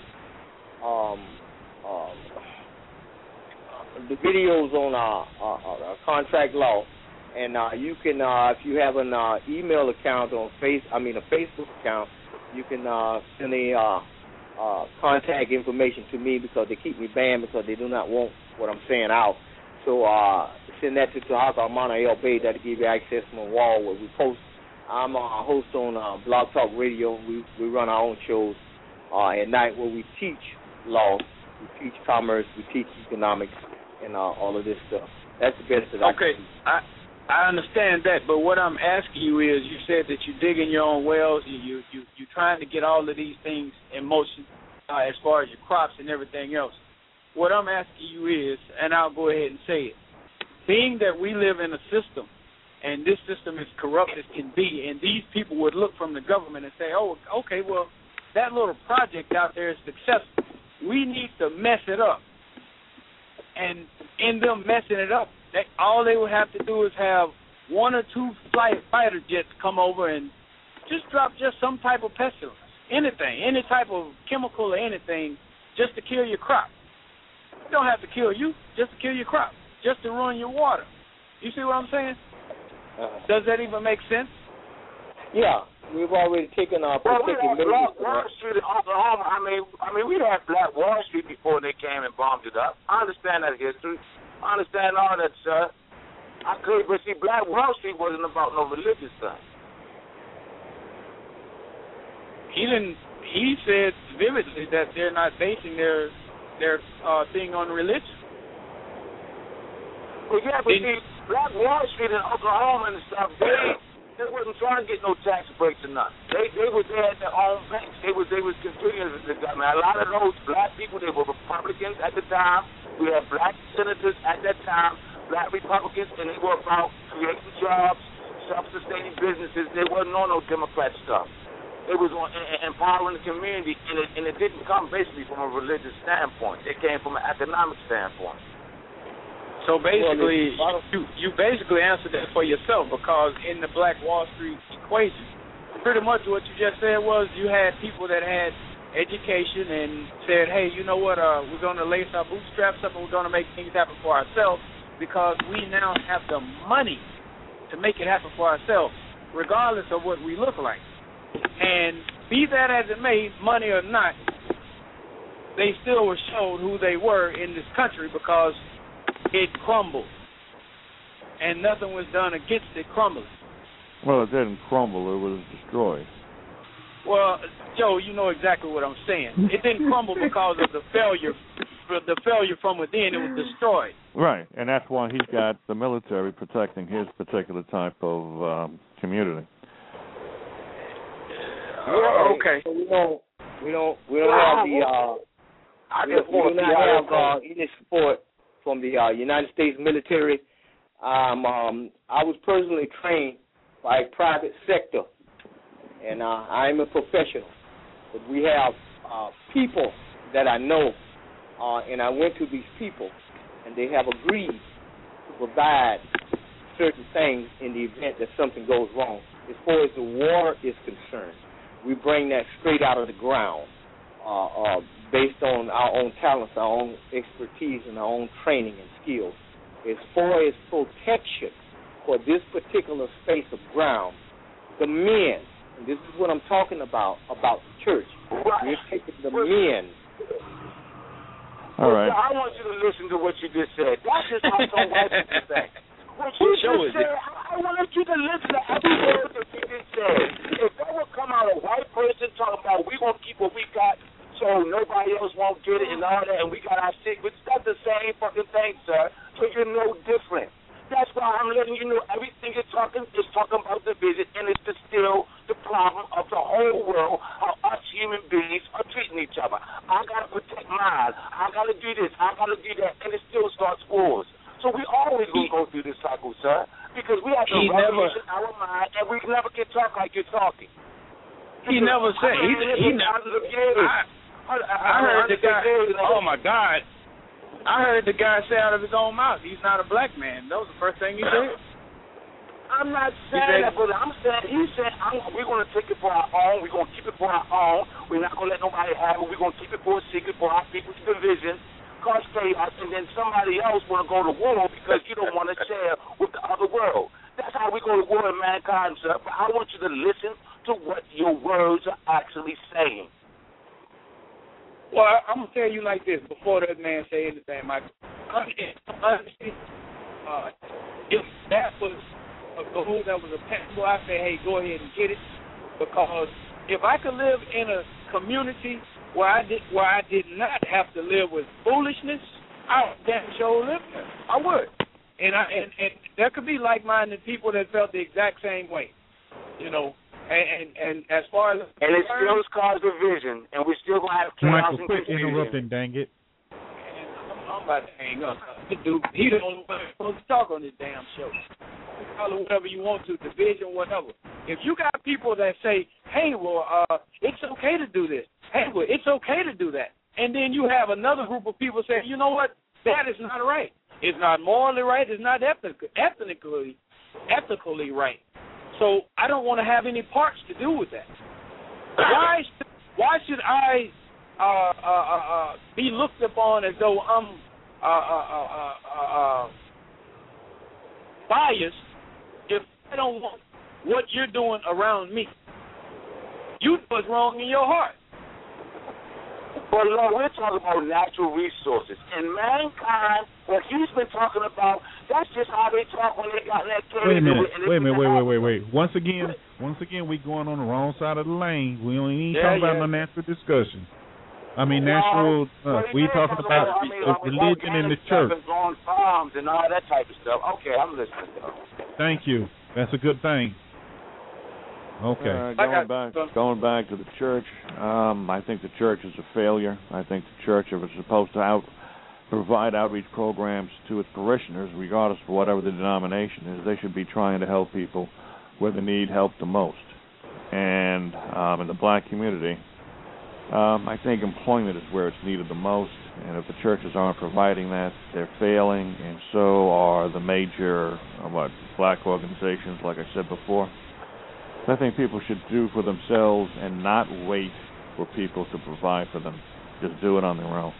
the videos on contract law, and you can, if you have an email account on a Facebook account, you can send contact information to me, because they keep me banned because they do not want what I'm saying out. So send that to Tahaka Amana El Bay. That'll give you access to my wall where we post. I'm a host on Blog Talk Radio. We run our own shows at night where we teach law. We teach commerce. We teach economics and all of this stuff. That's the best that I can do. I understand that, but what I'm asking you is, you said that you dig in your own wells. You're trying to get all of these things in motion as far as your crops and everything else. What I'm asking you is, and I'll go ahead and say it, being that we live in a system, and this system is corrupt as can be, and these people would look from the government and say, oh, okay, well, that little project out there is successful. We need to mess it up. And in them messing it up, all they would have to do is have one or two fighter jets come over and just drop just some type of pestilence, anything, any type of chemical or anything, just to kill your crop. It don't have to kill you, just to kill your crop, just to ruin your water. You see what I'm saying? Does that even make sense? Yeah, we've already taken our protective measures. Wall Street in Oklahoma, I mean, we had Black Wall Street before they came and bombed it up. I understand that history. I understand all that, sir. But see, Black Wall Street wasn't about no religious stuff. He said vividly that they're not basing their thing on religion. Well, yeah, but see, Black Wall Street in Oklahoma and stuff, they wasn't trying to get no tax breaks or nothing. They had their own banks. They was competing with the government. A lot of those black people, they were Republicans at the time. We had black senators at that time, black Republicans, and they were about creating jobs, self-sustaining businesses. They wasn't on no Democrat stuff. It was on empowering the community, and it didn't come basically from a religious standpoint. It came from an economic standpoint. So basically, you basically answered that for yourself, because in the Black Wall Street equation, pretty much what you just said was you had people that had education and said, hey, you know what, we're going to lace our bootstraps up and we're going to make things happen for ourselves, because we now have the money to make it happen for ourselves, regardless of what we look like. And be that as it may, money or not, they still were shown who they were in this country, because it crumbled, and nothing was done against it crumbling. Well, it didn't crumble; it was destroyed. Well, Joe, you know exactly what I'm saying. It didn't crumble because of the failure from within. It was destroyed. Right, and that's why he's got the military protecting his particular type of community. Okay. So we don't have any support from the United States military. I was personally trained by a private sector, and I'm a professional. But we have people that I know, and I went to these people, and they have agreed to provide certain things in the event that something goes wrong. As far as the water is concerned, we bring that straight out of the ground based on our own talents, our own expertise, and our own training and skills. As far as protection for this particular space of ground, the men, and this is what I'm talking about the church, we're taking the men. All right. I want you to listen to what you just said. That's just how some white people say. What you just said, I want you to listen to every word that you just said. If there would come out a white person talking about we going to keep what we got so nobody else won't get it and all that, and we got our secrets, that's the same fucking thing, sir. So you're no different. That's why I'm letting you know everything you're talking is talking about division, and it's still the problem of the whole world, how us human beings are treating each other. I got to protect mine. I got to do this. I got to do that, and it still starts wars. So we always going to go through this cycle, sir, because we have to revolution our mind, and we never can talk like you're talking. He never said. I heard the guy. Oh my God! I heard the guy say out of his own mouth, he's not a black man. That was the first thing he said. I'm not saying that, but I'm saying he said we're going to take it for our own. We're going to keep it for our own. We're not going to let nobody have it. We're going to keep it for a secret for our people's division. Cost chaos, and then somebody else want to go to war because you don't want to share with the other world. That's how we go to war in mankind, sir. But I want you to listen to what your words are actually saying. Well, I'm going to tell you like this before that man say anything, Michael. If that was a goal that was attainable, I say, hey, go ahead and get it. Because if I could live in a community where I did not have to live with foolishness, I would damn sure live there. I would. And there could be like-minded people that felt the exact same way, you know. And as far as it still causes division, and we're still gonna have chaos and quit confusion. interrupting, dang it. I'm about to hang up. Dude, he the only one supposed to talk on this damn show. Call it whatever you want to, division, whatever. If you got people that say, hey, well, it's okay to do this. Hey, well, it's okay to do that. And then you have another group of people say, you know what, that is not right. It's not morally right. It's not ethically right. So I don't want to have any parts to do with that. Why should I be looked upon as though I'm biased if I don't want what you're doing around me? You know what's wrong in your heart. But Lord, we're talking about natural resources. And mankind, what he's been talking about, that's just how they talk when they got in that cave. Wait a minute. Once again, we going on the wrong side of the lane. We don't even talk about no natural discussion. I mean, natural. We talking about religion in the church. Growing farms and all that type of stuff. Okay, I'm listening. Thank you. That's a good thing. Okay. Going back to the church, I think the church is a failure. I think the church, if it's supposed to provide outreach programs to its parishioners, regardless of whatever the denomination is, they should be trying to help people where they need help the most. And in the black community, I think employment is where it's needed the most. And if the churches aren't providing that, they're failing, and so are the major black organizations, like I said before. I think people should do for themselves and not wait for people to provide for them. Just do it on their own.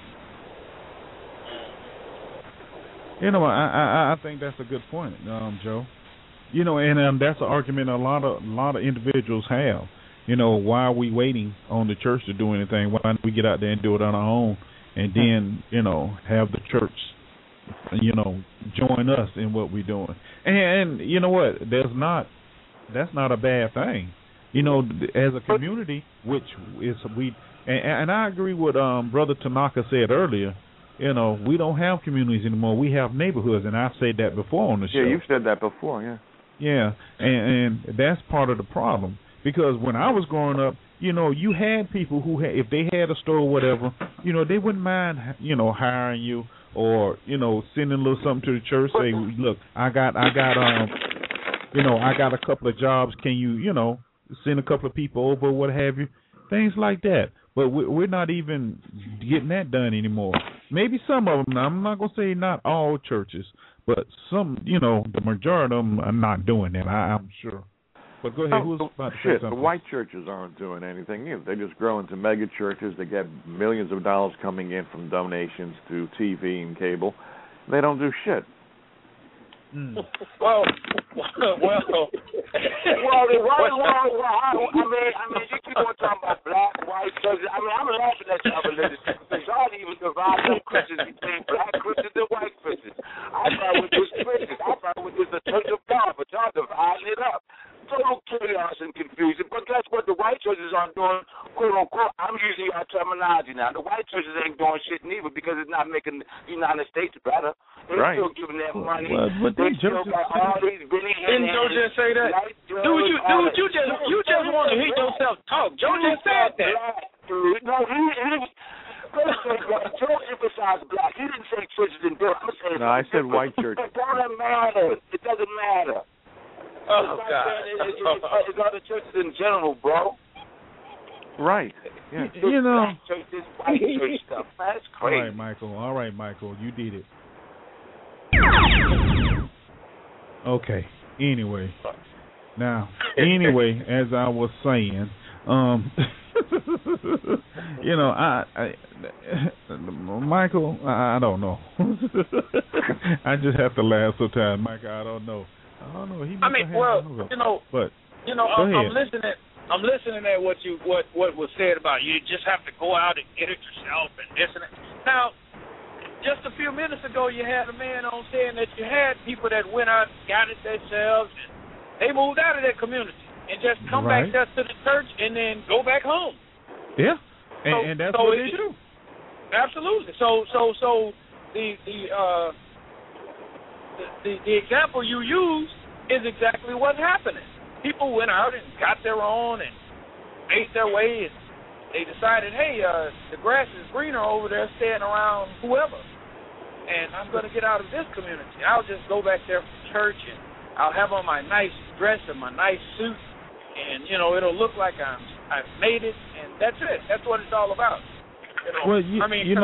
You know, I think that's a good point, Joe. You know, and that's an argument a lot of individuals have. You know, why are we waiting on the church to do anything? Why don't we get out there and do it on our own, and then, you know, have the church, you know, join us in what we're doing? And you know what? That's not a bad thing. You know, as a community, which is and I agree with Brother Tanaka said earlier. You know, we don't have communities anymore. We have neighborhoods, and I've said that before on the show. Yeah, you've said that before, yeah. Yeah, and that's part of the problem. Because when I was growing up, you know, you had people who had, if they had a store or whatever, you know, they wouldn't mind, you know, hiring you or, you know, sending a little something to the church. Say, look, I got you know, I got a couple of jobs. Can you, you know, send a couple of people over, what have you? Things like that. But we're not even getting that done anymore. Maybe some of them. I'm not going to say not all churches, but some, you know, the majority of them are not doing that, I'm sure. But go ahead. Who's about to say something? The white churches aren't doing anything either. They just grow into mega churches. They get millions of dollars coming in from donations to TV and cable. They don't do shit. Well, I mean, you keep on talking about black, white churches. I mean, I'm laughing at y'all religious because y'all even divide them Christians between black Christians and white Christians. I thought it was just Christians. I thought it was just the Church of God, but y'all dividing it up. Total chaos and confusion. But guess what? The white churches aren't doing, quote unquote, I'm using our terminology now. The white churches ain't doing shit neither because it's not making the United States better. They're still giving them money. They still got all these Benny Didn't Joe just say that? Dude, you just want to hear yourself talk. Joe just said that. Dude, no, Joe emphasized black. He didn't say churches in Bill. No, I said white churches. It doesn't matter. It doesn't matter. Oh, God. It's other churches in general, bro. Right. Yeah. You know. Churches, white church stuff. That's crazy. All right, Michael. You did it. Okay. Anyway. Now, as I was saying, you know, Michael, I don't know. I just have to laugh sometimes, Michael. I don't know. I'm listening at what was said about you just have to go out and get it yourself and this and that. Now, just a few minutes ago, you had a man on saying that you had people that went out and got it themselves, and they moved out of their community and just come back there to the church and then go back home. Yeah. And that's what they do. Absolutely. So the example you use is exactly what's happening. People went out and got their own and ate their way, and they decided, hey, the grass is greener over there staying around whoever, and I'm going to get out of this community. I'll just go back there for church, and I'll have on my nice dress and my nice suit, and, you know, it'll look like I've made it, and that's it. That's what it's all about. You know? Well,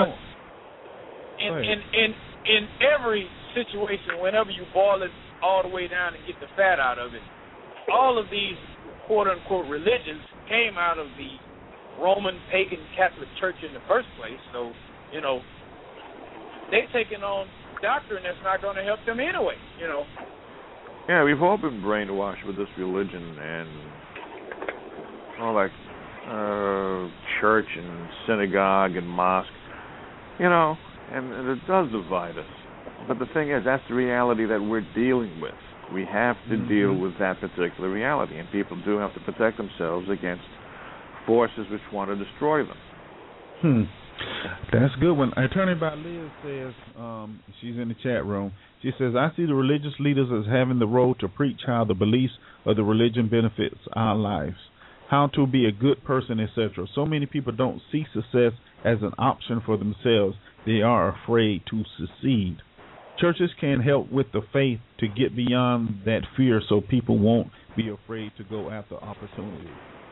in every situation, whenever you boil it all the way down and get the fat out of it, all of these quote-unquote religions came out of the Roman pagan Catholic Church in the first place. So, you know, they've taken on doctrine that's not going to help them anyway, you know. Yeah, we've all been brainwashed with this religion and all that church and synagogue and mosque, you know, and it does divide us. But the thing is, that's the reality that we're dealing with. We have to deal with that particular reality, and people do have to protect themselves against forces which want to destroy them. That's a good one. Attorney by Liz says, she's in the chat room, she says, I see the religious leaders as having the role to preach how the beliefs of the religion benefits our lives, how to be a good person, etc. So many people don't see success as an option for themselves. They are afraid to succeed. Churches can help with the faith to get beyond that fear so people won't be afraid to go after opportunities.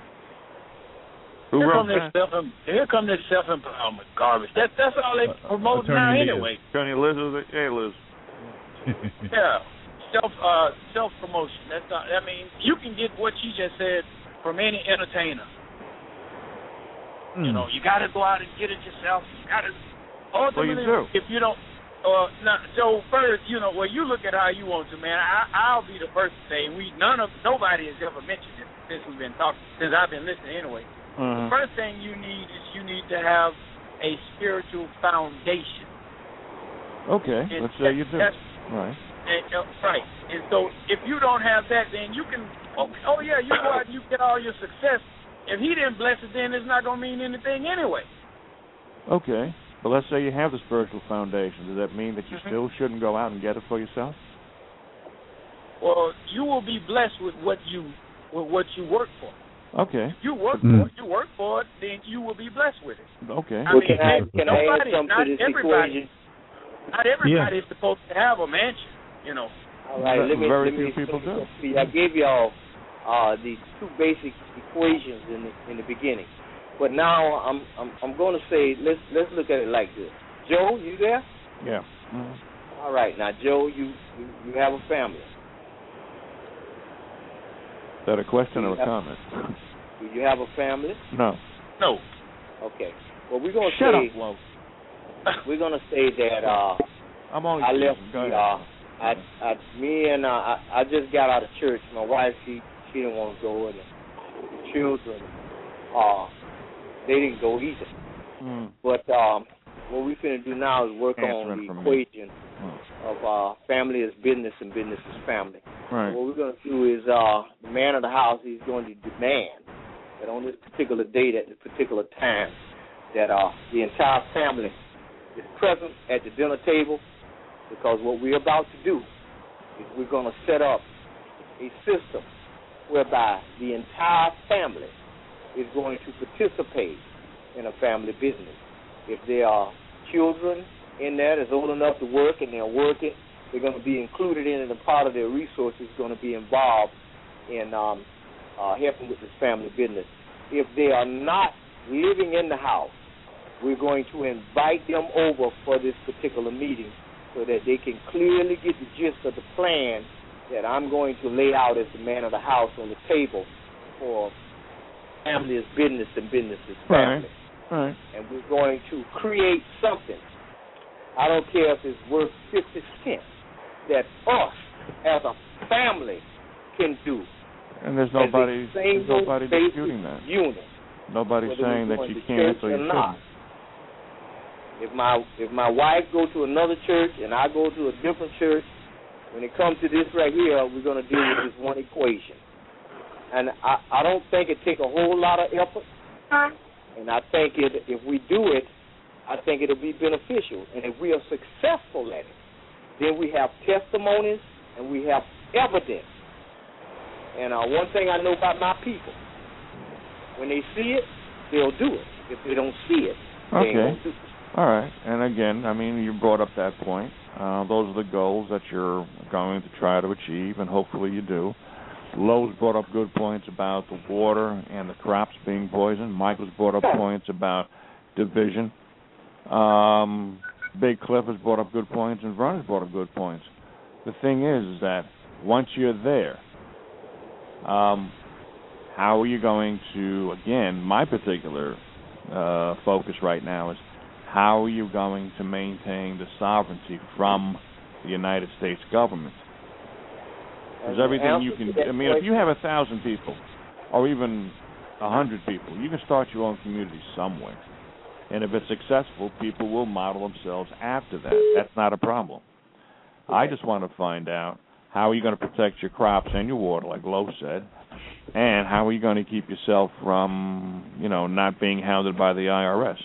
Here come this self-empowerment garbage. That's all they promote now anyway. Attorney Liz, hey Liz. Yeah, self-promotion. That's not. I mean, you can get what she just said from any entertainer. You know, you got to go out and get it yourself. You got to. Ultimately, if you don't. So first, you know, well, you look at how you want to, man. I'll be the first to say nobody has ever mentioned it since we've been talking, since I've been listening anyway. The first thing you need to have a spiritual foundation. Okay, let's say you do. Right. Right. And so if you don't have that, then you can, you go out and you get all your success. If he didn't bless it, then it's not going to mean anything anyway. Okay. But let's say you have the spiritual foundation. Does that mean that you still shouldn't go out and get it for yourself? Well, you will be blessed with what you work for. Okay. If you work for it, then you will be blessed with it. Okay. Can I add something to this equation? Not everybody is supposed to have a mansion, you know. All right, let me people do. I gave y'all these two basic equations in the beginning. But now I'm going to say let's look at it like this. Joe, you there? Yeah. All right. Now, Joe, you have a family. Is that a question or a comment? Do you have a family? No. Okay. Well, we're going to Shut say. up, Flo. We're going to say that I'm only I left. I just got out of church. My wife, she didn't want to go, and the children, they didn't go either. But what we're finna do now is work on the equation of family is business and business is family. Right. So what we're going to do is the man of the house is going to demand that on this particular date at this particular time that the entire family is present at the dinner table, because what we're about to do is we're going to set up a system whereby the entire family is going to participate in a family business. If there are children in there that's old enough to work and they're working, they're going to be included in it, and part of their resources is going to be involved in helping with this family business. If they are not living in the house, we're going to invite them over for this particular meeting so that they can clearly get the gist of the plan that I'm going to lay out as the man of the house on the table for family is business and business is family. Right. And we're going to create something. I don't care if it's worth 50 cents that us as a family can do. And there's nobody disputing that. Unit. Nobody's saying that you can't or you shouldn't. If my wife go to another church and I go to a different church, when it comes to this right here, we're going to deal with this one equation. And I don't think it take a whole lot of effort. And I think if we do it, I think it'll be beneficial. And if we are successful at it, then we have testimonies and we have evidence. And one thing I know about my people, when they see it, they'll do it. If they don't see it, they ain't gonna do it. All right. And again, I mean, you brought up that point. Those are the goals that you're going to try to achieve, and hopefully you do. Lowe's brought up good points about the water and the crops being poisoned. Michael's brought up points about division. Big Cliff has brought up good points, and Vernon's brought up good points. The thing is that once you're there, how are you going to, again, my particular focus right now is how are you going to maintain the sovereignty from the United States government? Because everything you can, I mean, if you have 1,000 people or even 100 people, you can start your own community somewhere. And if it's successful, people will model themselves after that. That's not a problem. I just want to find out how are you going to protect your crops and your water, like Lowe said, and how are you going to keep yourself from, not being hounded by the IRS?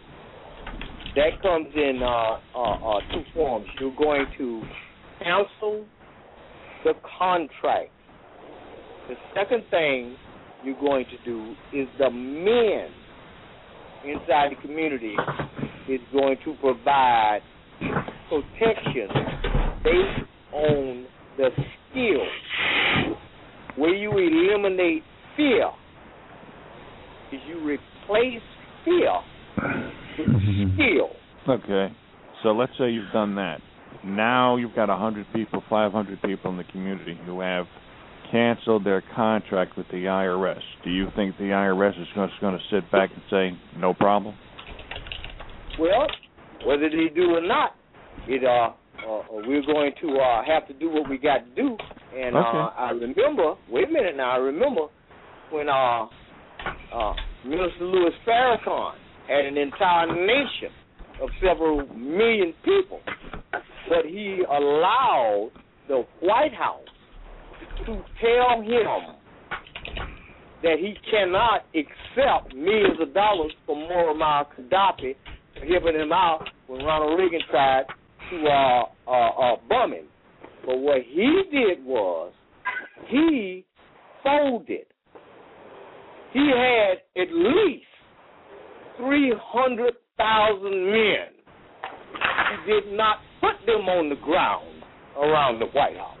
That comes in two forms. You're going to cancel the contract. The second thing you're going to do is the men inside the community is going to provide protection based on the skill, where you eliminate fear, is you replace fear with skill. Okay, so let's say you've done that. Now you've got 100 people, 500 people in the community who have canceled their contract with the IRS. Do you think the IRS is just going to sit back and say, no problem? Well, whether they do or not, we're going to have to do what we got to do. And I remember, wait a minute now, I remember when Minister Louis Farrakhan had an entire nation of several million people, but he allowed the White House to tell him that he cannot accept millions of dollars from Muammar Gaddafi for helping him out when Ronald Reagan tried to bomb him. But what he did was he folded. He had at least 300,000 men. He did not put them on the ground around the White House.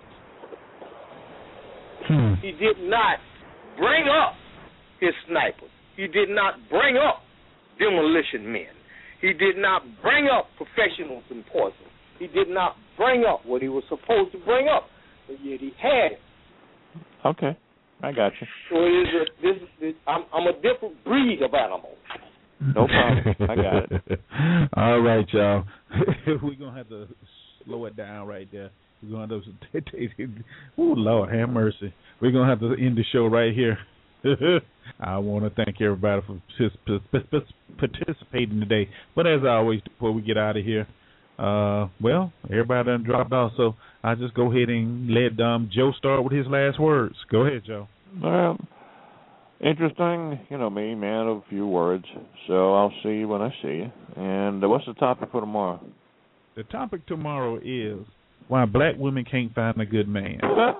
He did not bring up his snipers. He did not bring up demolition men. He did not bring up professionals in poison. He did not bring up what he was supposed to bring up, but yet he had it. Okay, I got you. So I'm a different breed of animal. No problem. I got it. All right, y'all. We're going to have to slow it down right there. We're going to have to, oh, Lord, have mercy. We're going to have to end the show right here. I want to thank everybody for participating today. But as always, before we get out of here, everybody done dropped off, so I'll just go ahead and let Joe start with his last words. Go ahead, Joe. Well, interesting, me, man of few words, so I'll see you when I see you. And what's the topic for tomorrow? The topic tomorrow is why black women can't find a good man.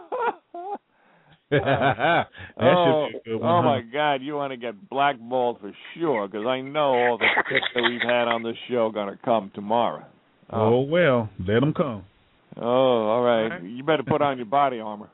That should be a good one. Oh, my God, you want to get blackballed for sure, because I know all the picks that we've had on this show are going to come tomorrow. Oh, well, let them come. Oh, all right. You better put on your body armor.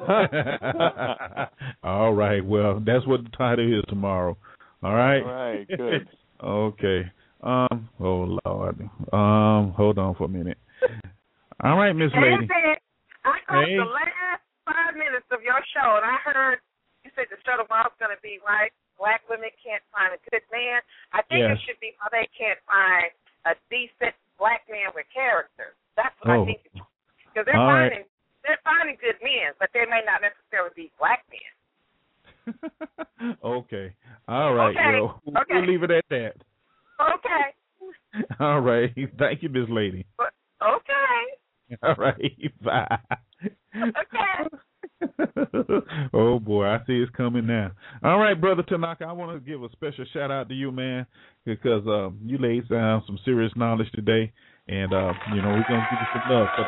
All right. Well, that's what the title is tomorrow. All right? All right, good. Okay. Oh, Lord. Hold on for a minute. All right, Miss Lady. I caught the last 5 minutes of your show, and I heard you said the show tomorrow's going to be why black women can't find a good man. I think it should be why they can't find a decent black man with character. That's what I think. Because they're finding good men, but they may not necessarily be black men. Okay. All right, Joe. Okay. We'll leave it at that. Okay. All right. Thank you, Miss Lady. Okay. All right. Bye. Okay. Oh boy, I see it's coming now. All right, Brother Tanaka, I want to give a special shout out to you, man, because you laid down some serious knowledge today, and we're gonna give you some love for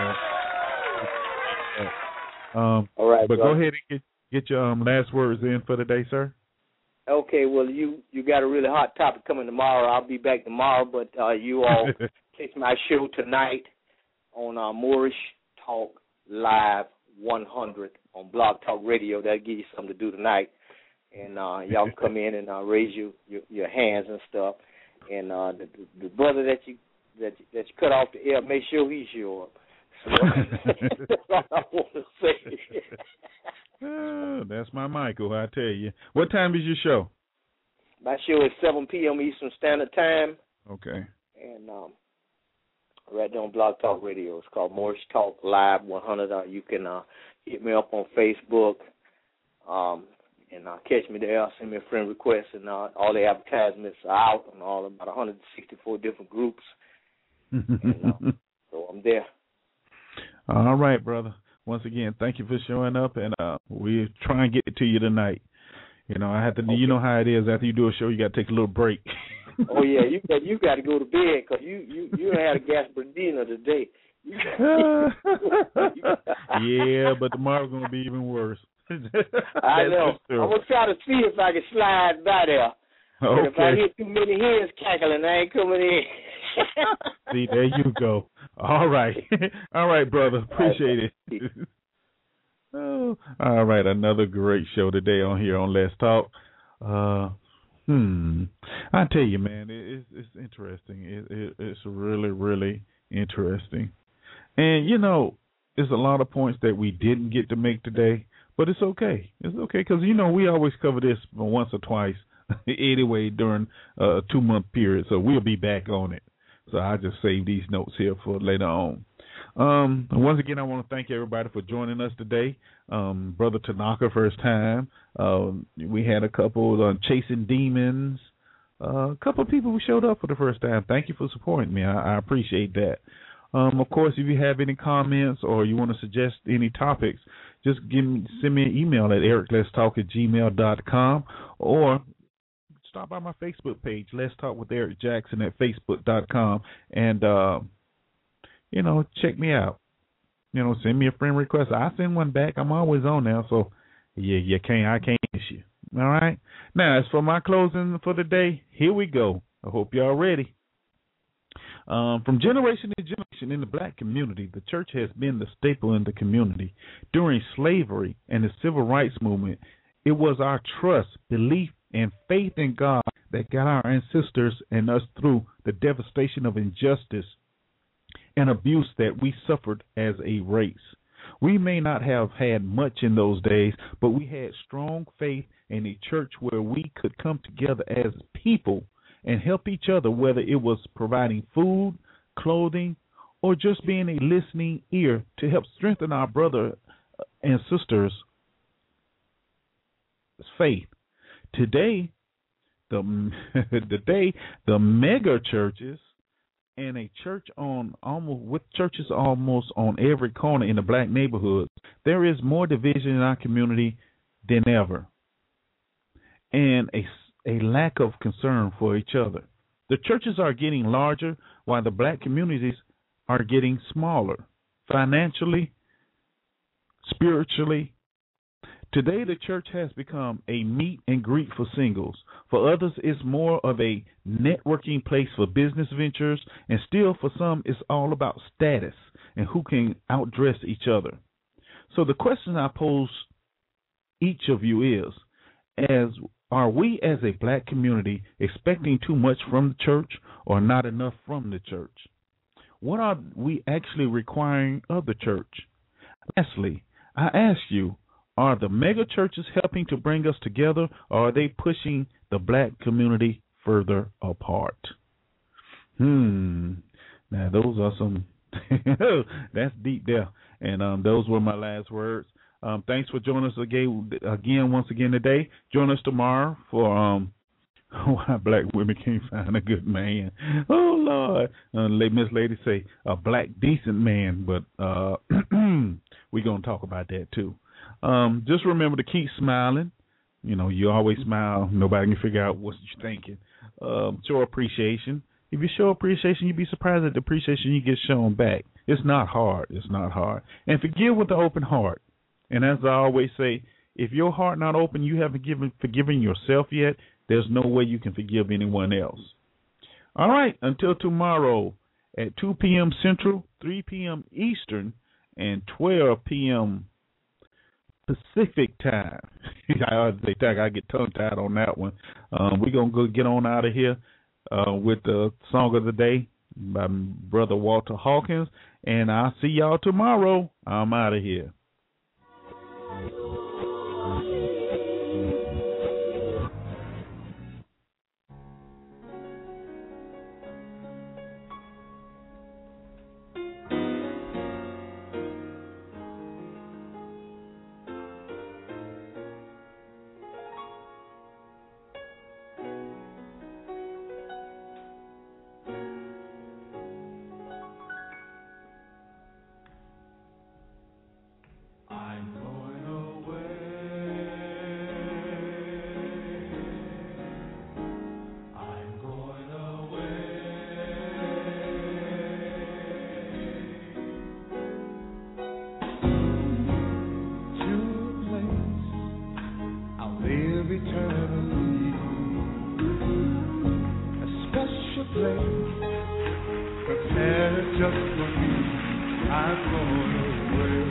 that. All right, but brother. Go ahead and get your last words in for the day, sir. Okay, well, you got a really hot topic coming tomorrow. I'll be back tomorrow, but you all catch my show tonight on Moorish Talk Live 100 on Blog Talk Radio. That'll give you something to do tonight. And y'all can come in and raise your hands and stuff. And the brother that you cut off the air, make sure he show up. So that's all I want to say. That's my Michael, I tell you. What time is your show? My show is 7 p.m. Eastern Standard Time. Okay. And right there on Blog Talk Radio. It's called Moorish Talk Live 100. You can hit me up on Facebook and catch me there. Send me a friend request, and all the advertisements are out on about 164 different groups. And, so I'm there. All right, brother. Once again, thank you for showing up, and we'll try and get it to you tonight. I have to. Okay. You know how it is. After you do a show, you got to take a little break. Oh yeah, you got to go to bed because you had a Gaspardina today. Yeah, but tomorrow's gonna be even worse. I know. I'm gonna try to see if I can slide by there. Okay. But if I hear too many hens cackling, I ain't coming in. See, there you go. All right, brother. Appreciate it. Oh, all right, another great show today on here on Let's Talk. I tell you, man, it's interesting. It's really, really interesting. And there's a lot of points that we didn't get to make today, but it's okay. It's okay because we always cover this once or twice anyway during a 2-month period, so we'll be back on it. So I just saved these notes here for later on. Once again, I want to thank everybody for joining us today. Brother Tanaka, first time. We had a couple Chasing Demons. A couple of people who showed up for the first time. Thank you for supporting me. I appreciate that. Of course, if you have any comments or you want to suggest any topics, just send me an email at ericletstalk@gmail.com or stop by my Facebook page, Let's Talk with Eric Jackson at facebook.com, and check me out. Send me a friend request. I send one back. I'm always on now, so I can't miss you. All right. Now, as for my closing for the day, here we go. I hope y'all ready. From generation to generation in the black community, the church has been the staple in the community. During slavery and the civil rights movement, it was our trust, belief, and faith in God that got our ancestors and us through the devastation of injustice and abuse that we suffered as a race. We may not have had much in those days, but we had strong faith in a church where we could come together as people and help each other, whether it was providing food, clothing, or just being a listening ear to help strengthen our brother and sisters' faith. Today, the mega churches and a church with churches almost on every corner in the black neighborhoods, there is more division in our community than ever, and a lack of concern for each other. The churches are getting larger while the black communities are getting smaller, financially, spiritually. Today, the church has become a meet and greet for singles. For others, it's more of a networking place for business ventures. And still, for some, it's all about status and who can outdress each other. So the question I pose each of you is, are we as a black community expecting too much from the church or not enough from the church? What are we actually requiring of the church? Lastly, I ask you, are the mega churches helping to bring us together, or are they pushing the black community further apart? Now, those are some, that's deep there. And those were my last words. Thanks for joining us once again today. Join us tomorrow for why black women can't find a good man. Oh, Lord. Miss Lady say a black decent man, but we're going to talk about that too. Just remember to keep smiling. You always smile. Nobody can figure out what you're thinking. Show appreciation. If you show appreciation, you'd be surprised at the appreciation you get shown back. It's not hard. It's not hard. And forgive with an open heart. And as I always say, if your heart not open, you haven't forgiven yourself yet, there's no way you can forgive anyone else. All right, until tomorrow at 2 p.m. Central, 3 p.m. Eastern, and 12 p.m. Pacific time. I get tongue-tied on that one. We're going to go get on out of here with the song of the day by Brother Walter Hawkins, and I'll see y'all tomorrow. I'm out of here. Prepare just for me. I'm going away.